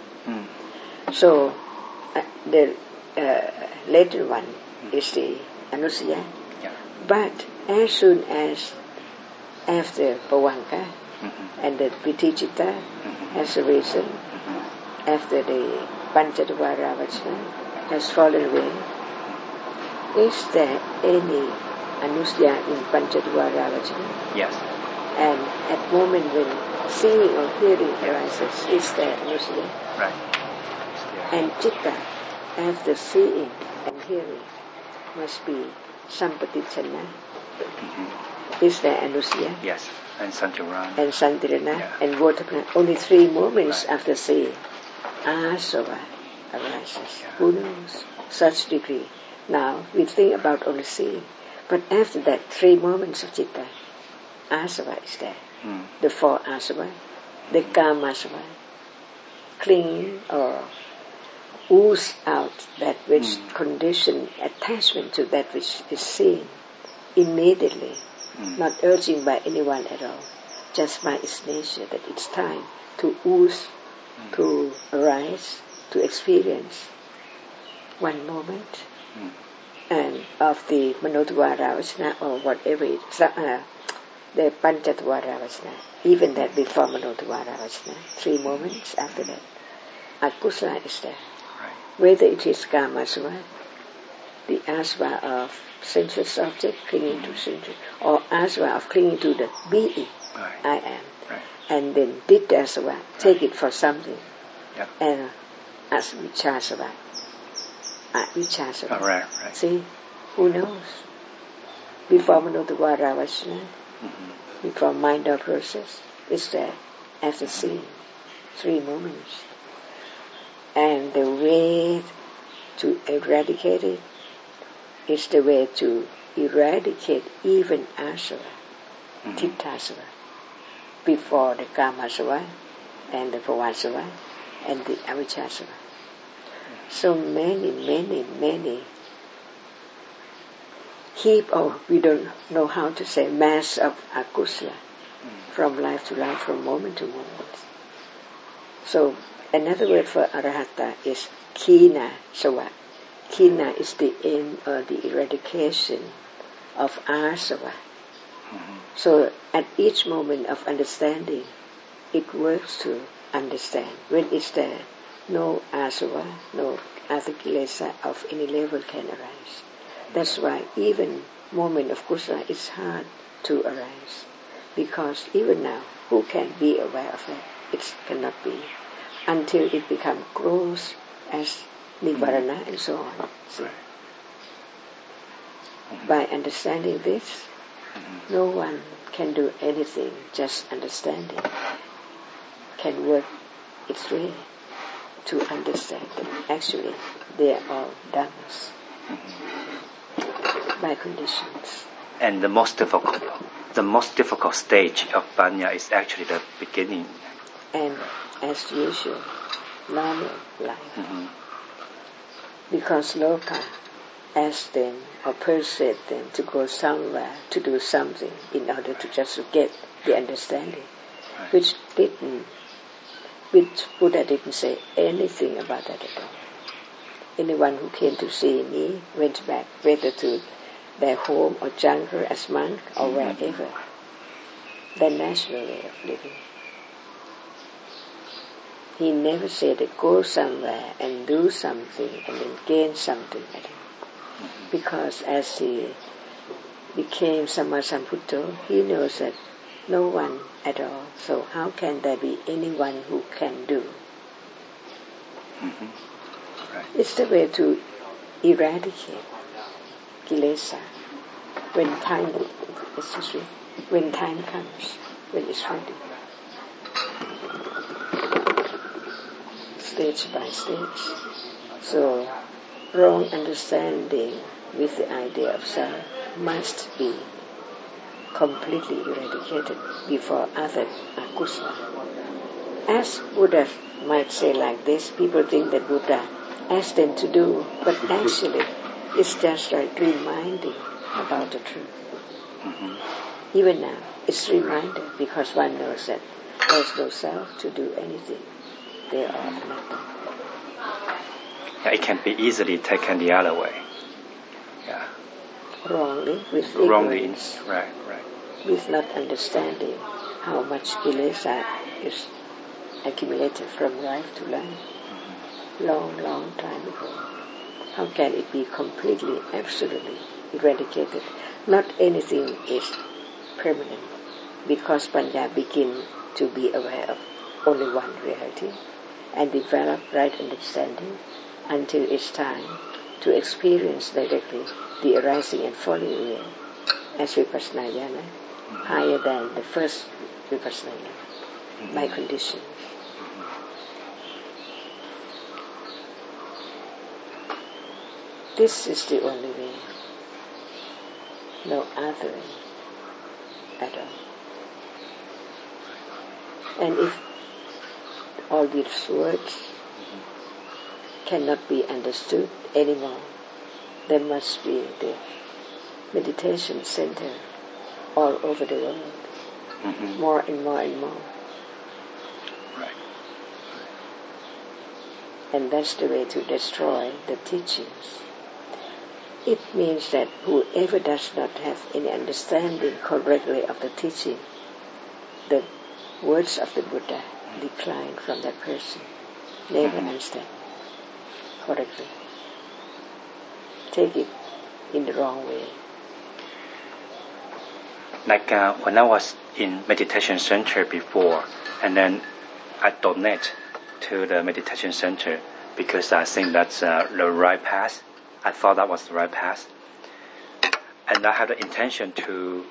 So the later one is the anusya.
Yeah.
But as soon as after Pavanka and the Viticita has arisen, after the Panchadvara Vajna has fallen away, is there any anusya in Panchadvara Vajna?
Yes.
And at moment when seeing or hearing arises, is there anusya?
Right.
And citta, after seeing and hearing, must be sampatichana. Is there anusya?
Yes. And santirana.
And santirana and votapana. Only 3 moments after seeing, asava arises.
Yeah.
Who knows? Such degree. Now we think about only seeing, but after that 3 moments of citta, asava is there. The 4 asava, the kamasava, clinging or ooze out that which condition attachment to that which is seen immediately, not urging by anyone at all, just by its nature that it's time to ooze, to arise, to experience one moment, and of the Manodvara Vajna or whatever it is, the Panchadvara Vajna, even that before Manodvara Vajna, 3 moments after that, akusala is there. Whether it is kamasava, the asva of sensuous object clinging to sensuous, or asva of clinging to the being, I am, and then diddhasava, take it for something, and asvichasava, avichasava. See, who knows? Before Manodvara Vajna, before mind or process, is there after seeing 3 moments. And the way to eradicate it is the way to eradicate even asava, titthasava, before the kamasava and the bhavasava and the avijjasava. So many heap of, we don't know how to say, mass of akusala from life to life, from moment to moment. So another word for arahata is kina sava. Kina is the aim or the eradication of asava. So at each moment of understanding, it works to understand. When it's there, no asava, no other kilesa of any level can arise. That's why even moment of kusala is hard to arise. Because even now, who can be aware of that? It cannot be. Until it becomes gross as nivarana and so on. See? By understanding this, no one can do anything, just understanding can work its way to understand that actually they are all dhammas by conditions.
And the most difficult stage of panya is actually the beginning.
And as usual, normal life. Because loka asked them or persuade them to go somewhere, to do something in order to just get the understanding, which Buddha didn't say anything about that at all. Anyone who came to see me went back, whether to their home or jungle as monk or wherever, their natural way of living. He never said that go somewhere and do something and then gain something at him. Because as he became Sammasambuddho, he knows that no one at all. So how can there be anyone who can do? It's the way to eradicate kilesa when time comes, when it's ready. stage by stage. So wrong understanding with the idea of self must be completely eradicated before other akusala. As Buddha might say like this, people think that Buddha asked them to do, but actually it's just like reminding about the truth. Mm-hmm. Even now, it's reminder because one knows that there's no self to do anything. They are nothing.
Yeah, it can be easily taken the other way. Yeah.
Wrongly, with ignorance.
Right.
With not understanding how much kilesa is accumulated from life to life. Mm-hmm. Long time ago. How can it be completely, absolutely eradicated? Not anything is permanent, because Panya begins to be aware of only one reality and develop right understanding until it's time to experience directly the arising and falling away as Vipassana Jnana, higher than the first Vipassana by conditions. This is the only way. No other way at all. And if all these words cannot be understood anymore, there must be the meditation center all over the world. Mm-hmm. More and more and more.
Right.
And that's the way to destroy the teachings. It means that whoever does not have any understanding correctly of the teaching, the words of the Buddha decline from that person. Never understand correctly. Take it in the wrong way.
Like when I was in meditation center before, and then I donate to the meditation center because I think that's the right path. I thought that was the right path, and I had the intention to,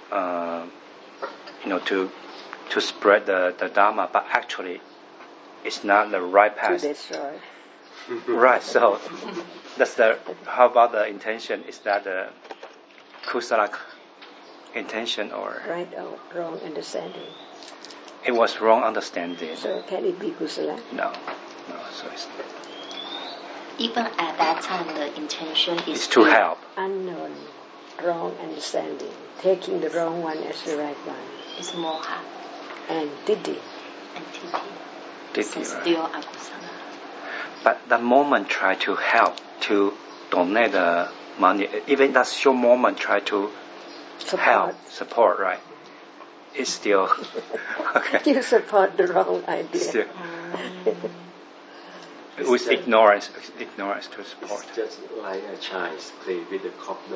to spread the Dharma, but actually, it's not the right path.
To destroy.
Right. So that's the. How about the intention? Is that the kusala intention or
right or wrong understanding?
It was wrong understanding.
So can it be kusala?
No. So it's.
Even at that time, the intention is
to help.
Unknown, wrong understanding, taking the wrong one as the right one.
It's moha.
And Didi.
Didi,
still akusala.
But the moment try to help, to donate the money, even that short moment try to support, right? It's still okay.
You support the wrong idea.
Still. With ignorance to support.
It's just like a child play with the cobra.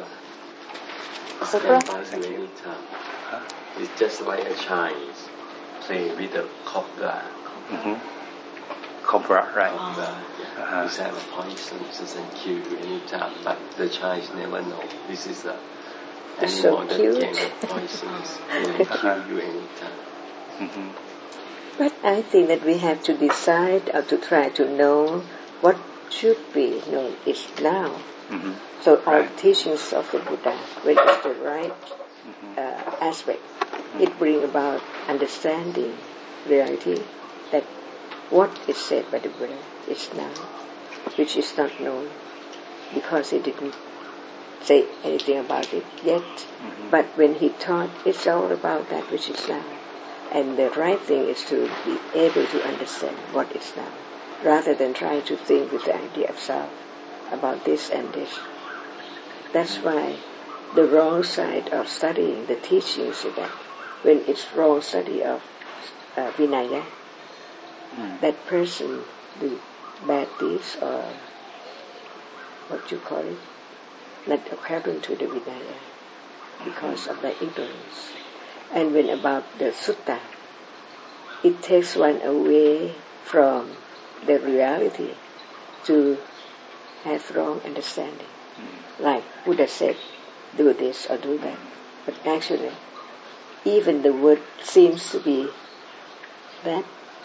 It's just like a child play with the cobra.
Mm-hmm. Cobra, right?
Cobra, yeah. It's have a poison, it doesn't kill you anytime, but the child never know this is a animal that can poisons and kill you anytime.
Mm-hmm.
But I think that we have to decide or to try to know what should be known is now. Mm-hmm. So our teachings of the Buddha, when it's the right aspect, it brings about understanding reality that what is said by the Buddha is now, which is not known because he didn't say anything about it yet. Mm-hmm. But when he taught, it's all about that which is now. And the right thing is to be able to understand what is now, rather than trying to think with the idea of self about this and this. That's why the wrong side of studying the teachings is that when it's wrong study of Vinaya, that person do bad deeds or what you call it, not according to the Vinaya because of their ignorance. And when about the sutta, it takes one away from the reality to have wrong understanding. Like Buddha said, do this or do that. But actually, even the word seems to be that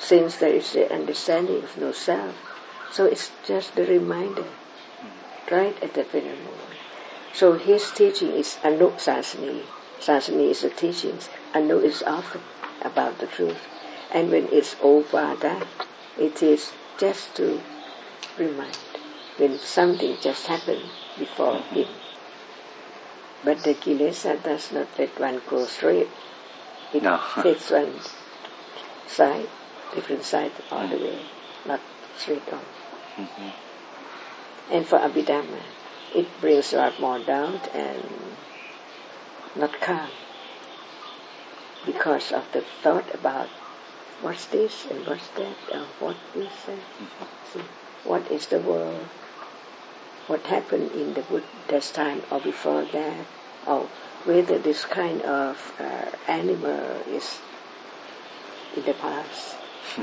since there is the understanding of no self, so it's just the reminder, right at that very moment. So his teaching is Anusasani. Sasani is the teachings. Anu is often about the truth. And when it's over that, it is just to remind when something just happened before him. But the kilesa does not let one go straight. It takes one side, different side all the way, not straight on. Mm-hmm. And for Abhidhamma, it brings a lot more doubt and not calm because of the thought about what's this and what's that, or what is that. Mm-hmm. See, what is the world? What happened in the Buddha's time or before that, or whether this kind of animal is in the past.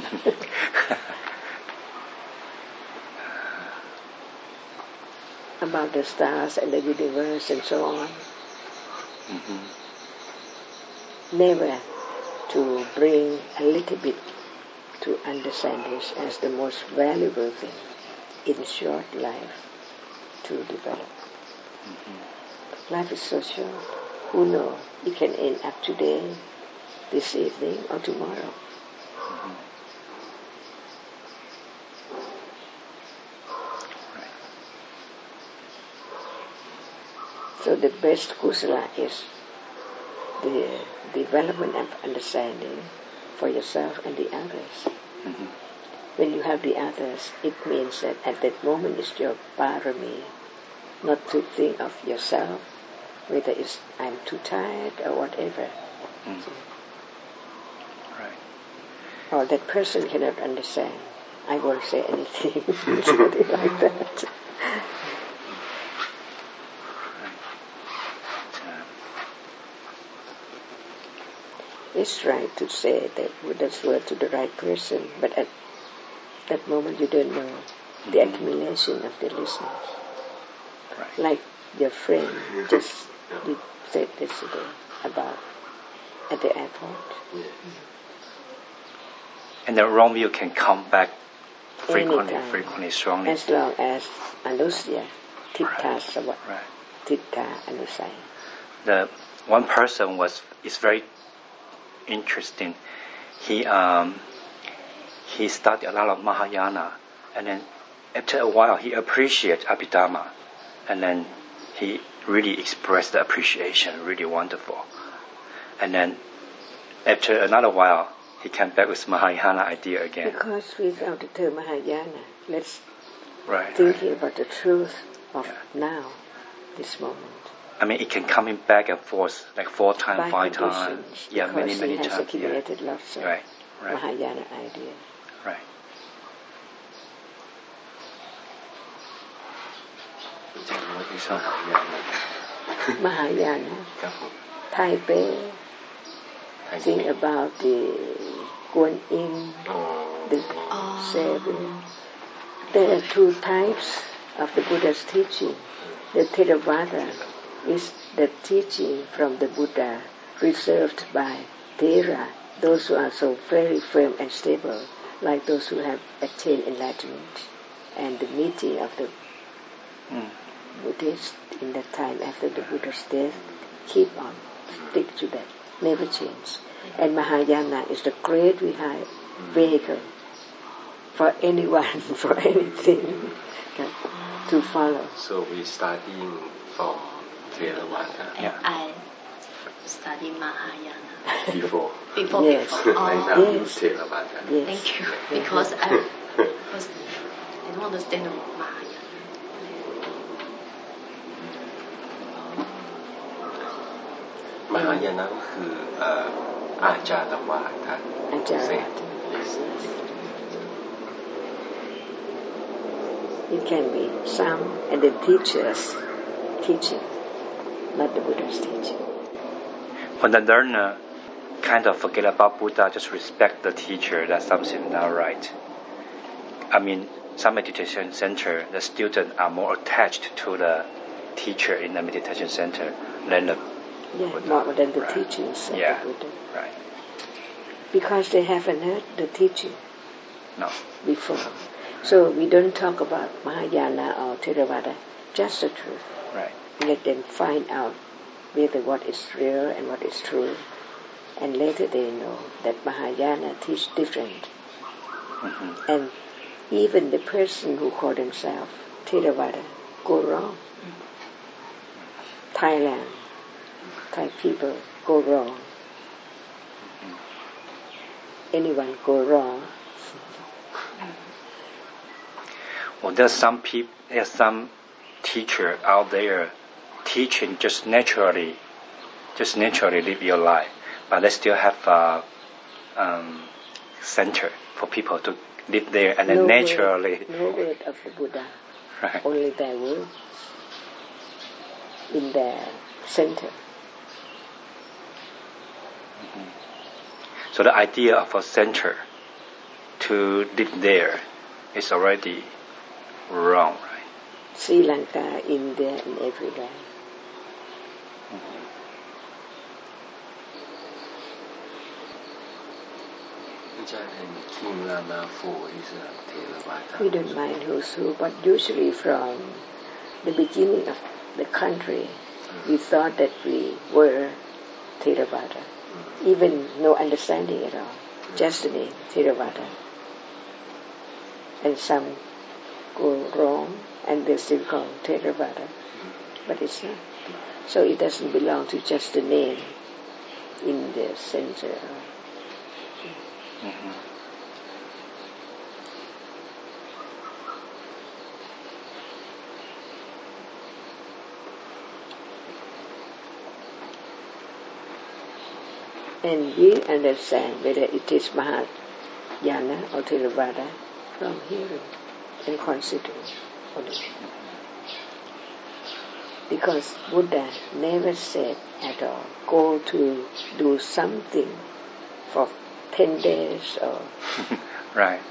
About the stars and the universe and so on. Mm-hmm. Never to bring a little bit to understand this as the most valuable thing in short life to develop. Mm-hmm. Life is so short. Who knows? It can end up today, this evening, or tomorrow. Mm-hmm. So the best kusala is the development of understanding for yourself and the others. Mm-hmm. When you have the others, it means that at that moment it's your parami, not to think of yourself, whether it's I'm too tired or whatever. Mm. So, right. Or that person cannot understand. I won't say anything, something like that. It's right to say that Buddha's word to the right person, but at that moment you don't know the accumulation of the listeners. Right. Like your friend just you said yesterday about at the airport. Yeah.
And the wrong view can come back frequently, strongly.
As long as Anusaya, Titta Savat, Titta Anusaya.
The one person is very interesting. He studied a lot of Mahayana, and then after a while he appreciated Abhidhamma, and then he really expressed the appreciation, really wonderful. And then after another while, he came back with Mahayana idea again.
Because without the term Mahayana, let's thinking about the truth of now, this moment.
I mean, it can come in back and forth, like 4 times, 5 times. Yeah, many times.
He has accumulated lots of Mahayana ideas.
Right.
Mahayana, Taipei, think about the Guan Yin, the Savior. There are 2 types of the Buddha's teaching. The Theravada is the teaching from the Buddha reserved by Thera, those who are so very firm and stable, like those who have attained enlightenment. And the meeting of the Buddhists in the time after the Buddha's death, keep on, stick to that, never change. And Mahayana is the great vehicle for anyone, for anything to follow.
So we studying from Theravada.
Yeah. I study Mahayana.
Before.
Yes.
Right now you Theravada.
Yes.
Thank you. Because I don't understand the Mahayana.
Mahayana คืออาจารย์วาทะ
It can be some and the teachers teaching, not the Buddha's teaching.
When the learner kind of forget about Buddha, just respect the teacher, that's something not right. I mean, some meditation center, the students are more attached to the teacher in the meditation center than the Buddha.
More than the teachings of the Buddha.
Right.
Because they haven't heard the teaching.
No.
Before. So we don't talk about Mahayana or Theravada, just the truth.
Right.
Let them find out whether what is real and what is true. And later they know that Mahayana teach different.
Mm-hmm.
And even the person who call themselves Theravada go wrong. Thailand, Thai people go wrong. Anyone go wrong.
Well, there's some teacher out there teaching just naturally live your life, but they still have a center for people to live there and then naturally.
No word of the Buddha,
Right.
only their words in their center.
Mm-hmm. So the idea of a center to live there is already wrong, right?
Sri Lanka, India, and everywhere.
Mm-hmm.
King Rama IV is a Theravada.
We don't mind who's who, but usually from the beginning of the country, we thought that we were Theravada. Even no understanding at all. Just the name, Theravada. And some go wrong and they still call Theravada. But it's not. So it doesn't belong to just the name in the center.
Mm-hmm.
And we understand whether it is Mahayana or Theravada from hearing and considering only. Because Buddha never said at all, go to do something for 10 days or...
Right.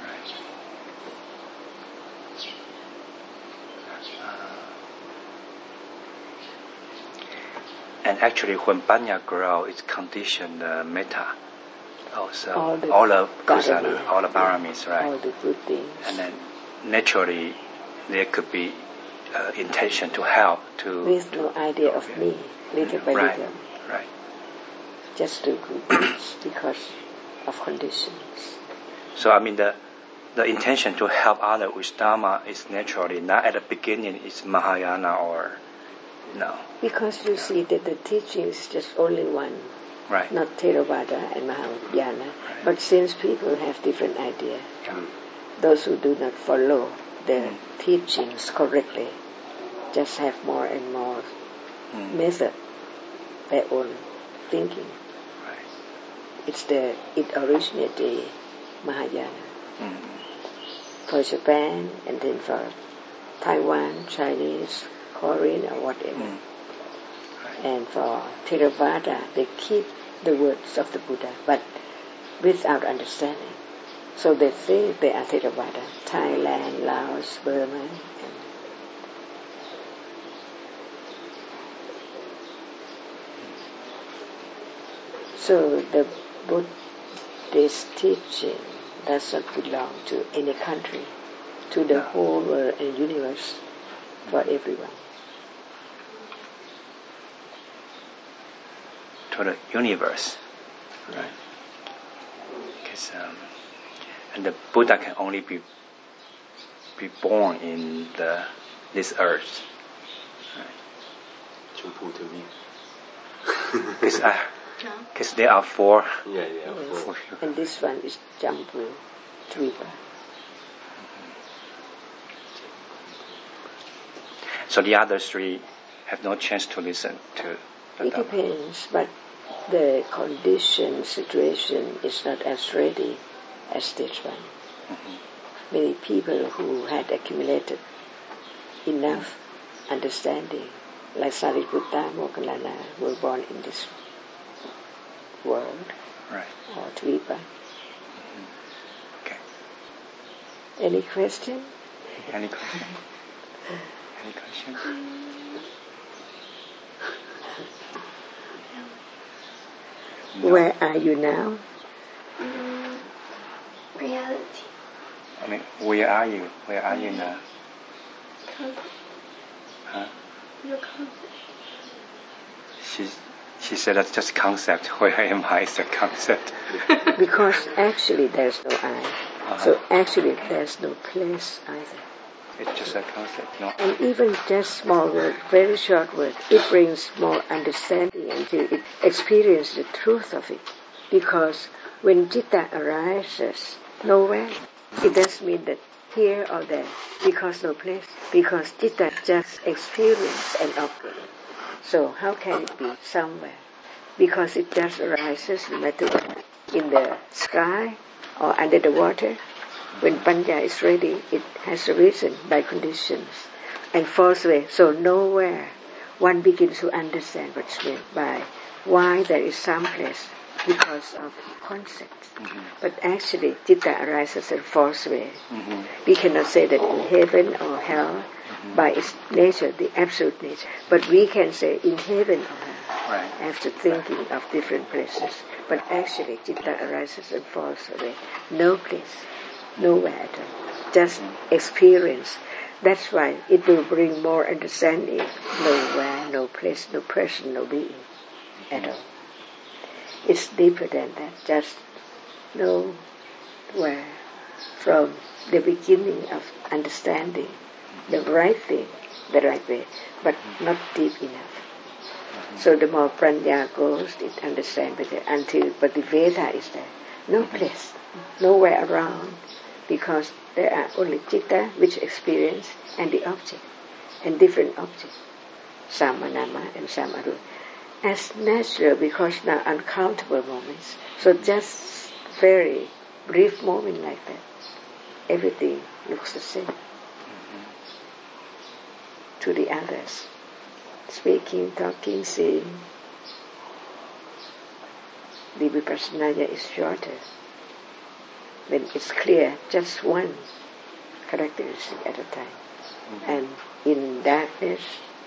And actually, when Panya grows, it's conditioned metta. Also, all the kusala, all the paramis, right?
All the good things.
And then naturally, there could be intention to help.
With no idea of me, little by little.
Right.
Just do good things because of conditions.
So I mean, the intention to help others with Dharma is naturally not at the beginning. It's Mahayana or no.
Because you see that the teaching is just only one.
Right.
Not Theravada and Mahayana.
Right.
But since people have different ideas, those who do not follow the teachings correctly just have more and more method, their own thinking.
Right.
It originated Mahayana. For Japan and then for Taiwan, Chinese, Korean or whatever.
Right.
And for Theravada, they keep the words of the Buddha, but without understanding. So they think they are Theravada. Thailand, Laos, Burma. So the Buddhist teaching does not belong to any country, to the whole world and universe, for everyone.
To the universe, right? Because and the Buddha can only be born in this earth, right? Because there are four.
Four.
And this one is Jambu Dvipa.
So the other three have no chance to listen to the
It
Dhamma.
depends, but the condition, situation is not as ready as this one. Many people who had accumulated enough understanding, like Sariputta, Moggallana, were born in this world,
Right.
or Dvipa.
Okay.
Any question?
Any question? Any question? No.
Where are you now?
Reality.
I mean, where are you? Where are you now? Huh?
Your concept.
She said that's just concept. Where am I is a concept.
Because actually there's no I. So actually there's no place either.
It's just a concept, no?
And even just small word, very short word, it brings more understanding until it experiences the truth of it. Because when citta arises nowhere, it doesn't mean that here or there, because no place, because citta just experience an object. So how can it be somewhere? Because it just arises no matter what, in the sky or under the water. When panya is ready, it has arisen by conditions and falls away. So nowhere one begins to understand what's meant by why there is some place because of concepts. Mm-hmm. But actually, citta arises and falls away. Mm-hmm. We cannot say that in heaven or hell by its nature, the absolute nature. But we can say in heaven or hell after thinking of different places. But actually, citta arises and falls away. No place. Nowhere at all. Just experience. That's why it will bring more understanding. Nowhere, no place, no person, no being at all. It's deeper than that. Just nowhere. From the beginning of understanding the right thing, the right way, but not deep enough. So the more prajna goes, it understands better until Pativeda is there. No place, nowhere around. Because there are only citta, which experience, and the object, and different objects, samanama and samaru, as natural because now uncountable moments. So just very brief moment like that, everything looks the same to the others. Speaking, talking, seeing, the vipassana is shorter. When it's clear, just one characteristic at a time. Mm-hmm. And in darkness,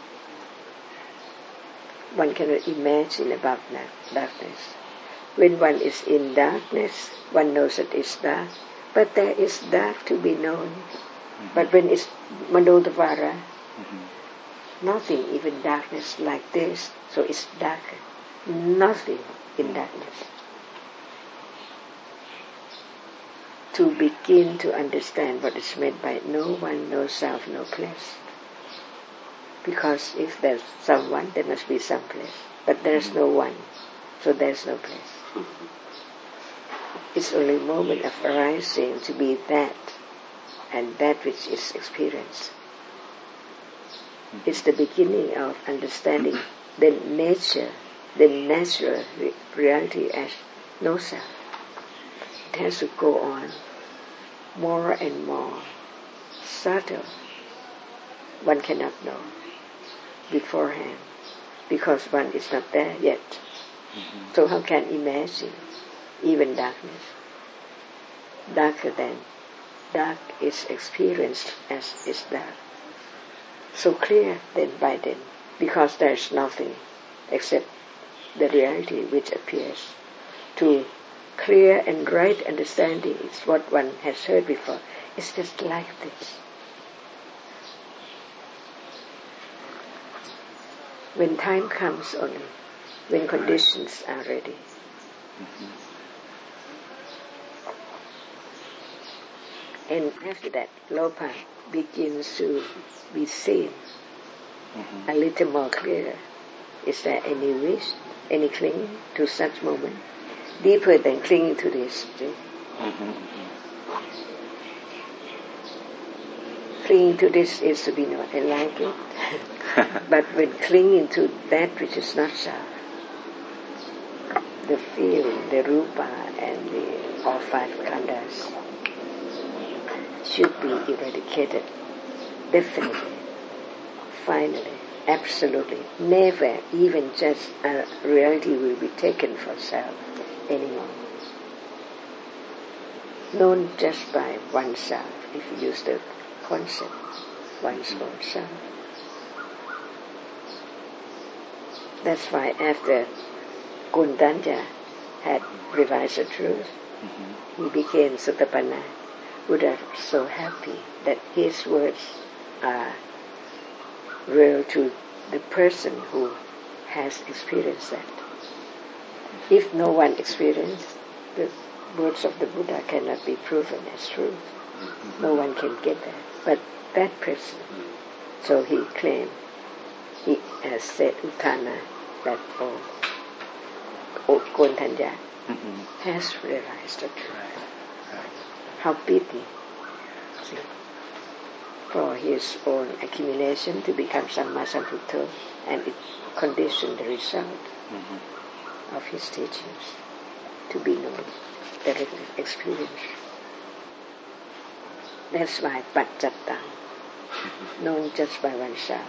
one cannot imagine about darkness. When one is in darkness, one knows that it's dark, but there is dark to be known. Mm-hmm. But when it's manodavara, nothing, even darkness like this, so it's darker. Nothing in darkness. To begin to understand what is meant by no one, no self, no place. Because if there's someone, there must be some place. But there's no one, so there's no place. It's only a moment of arising to be that, and that which is experienced. It's the beginning of understanding the nature, the natural reality as no self. It has to go on more and more subtle. One cannot know beforehand because one is not there yet. Mm-hmm. So how can imagine even darkness? Darker than dark is experienced as is dark. So clear then by then, because there is nothing except the reality which appears. To clear and right understanding is what one has heard before. It's just like this. When time comes only, when conditions are ready. Mm-hmm. And after that, lopa begins to be seen a little more clearer. Is there any wish, any clinging to such moment? Deeper than clinging to this. Clinging to this is to be not I like it. But when clinging to that which is not self, the feeling, the rupa and the all five khandhas should be eradicated. Definitely. Finally. Absolutely. Never even just a reality will be taken for self anymore. Known just by oneself, if you use the concept, one's own self. That's why after Kundanya had revised the truth, he became Sotapanna. Buddha was so happy that his words are real to the person who has experienced that. If no one experienced, the words of the Buddha cannot be proven as true. No one can get that. But that person, so he claimed, he has said Uttana that Gontanya has realized the truth. How pity, see, for his own accumulation to become Samma Sambuddho, and it conditioned the result of his teachings to be known, direct experience. That's why Paccattam, known just by oneself.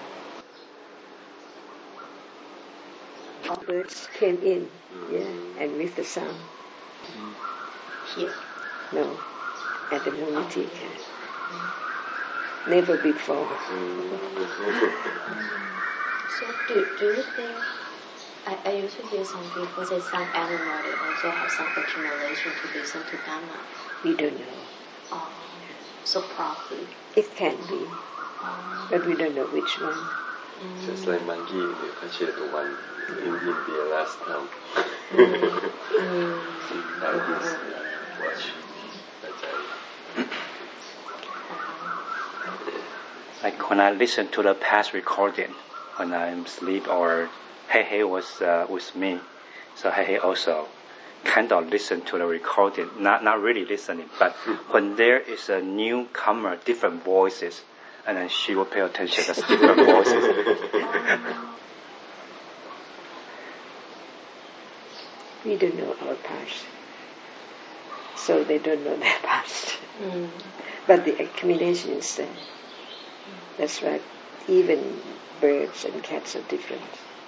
All birds came in, and with the sound.
Here?
No, at the Muniti. Never before.
So do you think, I used to hear some people say some animal they also have some accumulation to listen to Dhamma.
We don't know.
Oh, so probably.
It can be, but we don't know which one.
Just like monkey, they catch the one in India last time. Like this, watch.
Like when I listen to the past recording, when I'm asleep or Hey was with me, so Hey also kind of listen to the recording, not really listening, but when there is a newcomer, different voices, and then she will pay attention to different voices.
We don't know our past, so they don't know their past. But the accumulation is there. That's why even birds and cats are different.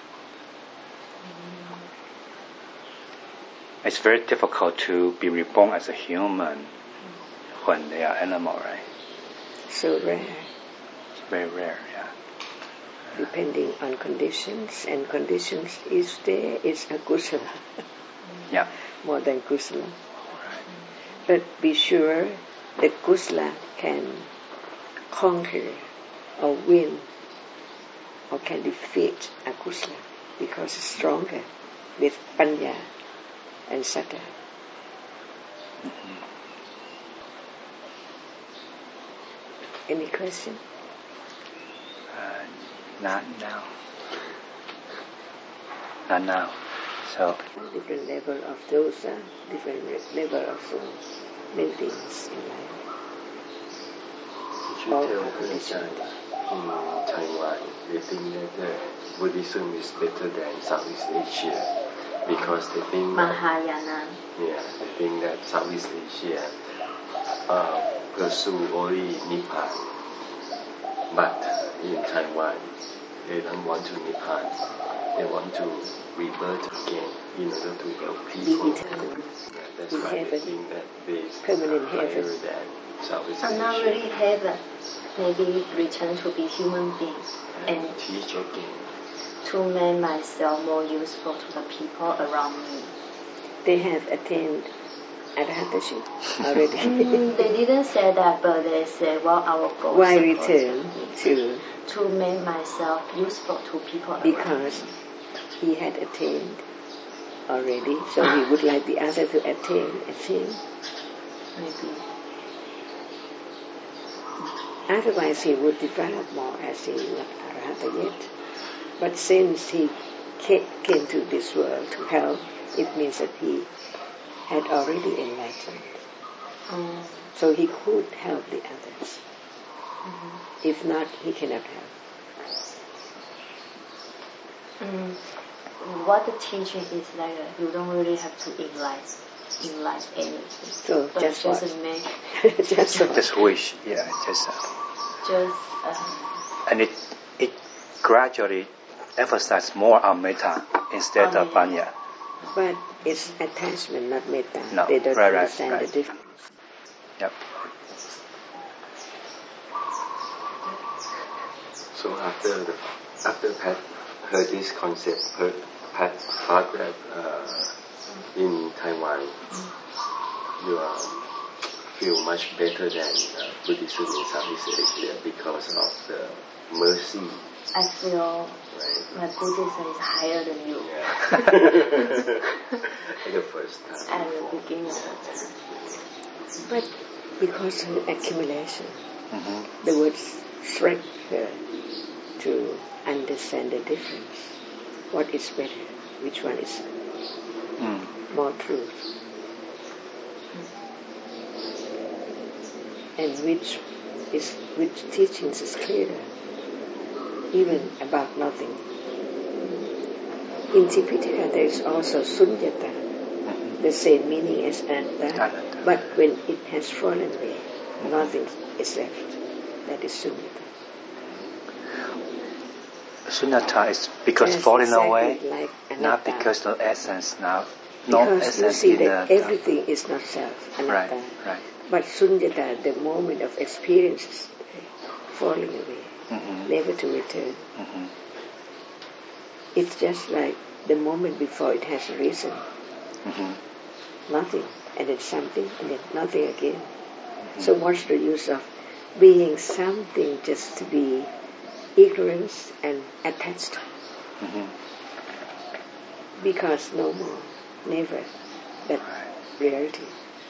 It's very difficult to be reborn as a human when they are animal, right?
So rare.
It's very rare, yeah.
Depending on conditions, and conditions is there, it's a kusala.
Yeah.
More than kusala. But be sure that kusala can conquer or win or can defeat akusala because it's stronger with panya and saddha. Any question?
Not now. Not now. So
different level of dosa, different level of many things in life.
Could you tell Krishna in Taiwan, they think that Buddhism is better than Southeast Asia because they think
Mahayana.
They think that Southeast Asia pursue only Nibbana, but in Taiwan they don't want to Nibbana. They want to rebirth again in order to help people. That's why they think that they
permanent
higher
heaven.
than Southeast
I'm
Asia.
not really heaven. Maybe return to be human being and
teach again.
to make myself more useful to the people around me.
They have attained arhataship already.
They didn't say that, but they said, well, our goal
Why
is
return
to make myself useful to people around
because he had attained already, so he would like the other to attain.
Maybe.
Otherwise he would develop more as he not arhata yet. But since he came to this world to help, it means that he had already enlightened. So he could help the others. If not, he cannot help.
What the teaching is like, you don't really have to enlighten anything.
So
but
just
make
just wish, and it gradually emphasizes more on metta instead of panya.
But it's attachment, not metta.
No,
they don't understand
right.
the difference.
Yep.
So after Pat heard this concept, Pat thought that in Taiwan your feel much better than Buddhism in Southeast Asia because of the mercy.
I feel my Buddhism is higher than you.
Yeah. At the first time.
At the beginning of the time.
But because of accumulation, the words strength her to understand the difference. What is better? Which one is more truth? And which teachings is clearer, even about nothing. In Tipitaka there is also sunyata, the same meaning as anatta, but when it has fallen away, nothing is left. That is sunyata.
Sunyata is because falling away,
like
not because of essence now.
Because you see that everything is not self, anatta.
Right.
But sunyata, the moment of experiences, falling away, never to return. It's just like the moment before it has arisen. Nothing, and then something, and then nothing again. So what's the use of being something just to be ignorance and attached? Because no more, never, that reality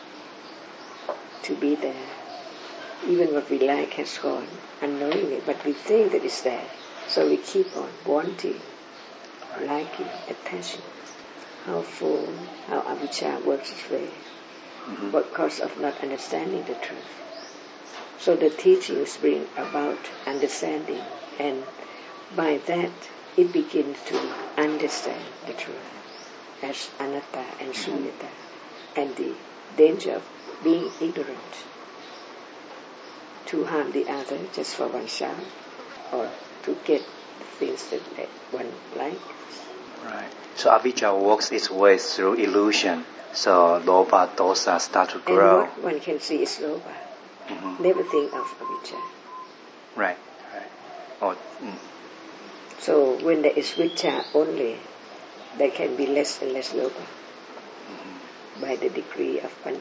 to be there. Even what we like has gone unknowingly, but we think that it's there. So we keep on wanting, liking, attaching. How full, how avijja works its way, because of not understanding the truth. So the teachings bring about understanding, and by that it begins to understand the truth as anatta and sunyata, and the danger of being ignorant to harm the other just for oneself or to get things that one likes.
Right. So avijja works its way through illusion. So lobha, dosa start to grow.
And what one can see is lobha. Never think of avijja.
Right.
So when there is vijja only, there can be less and less lobha by the degree of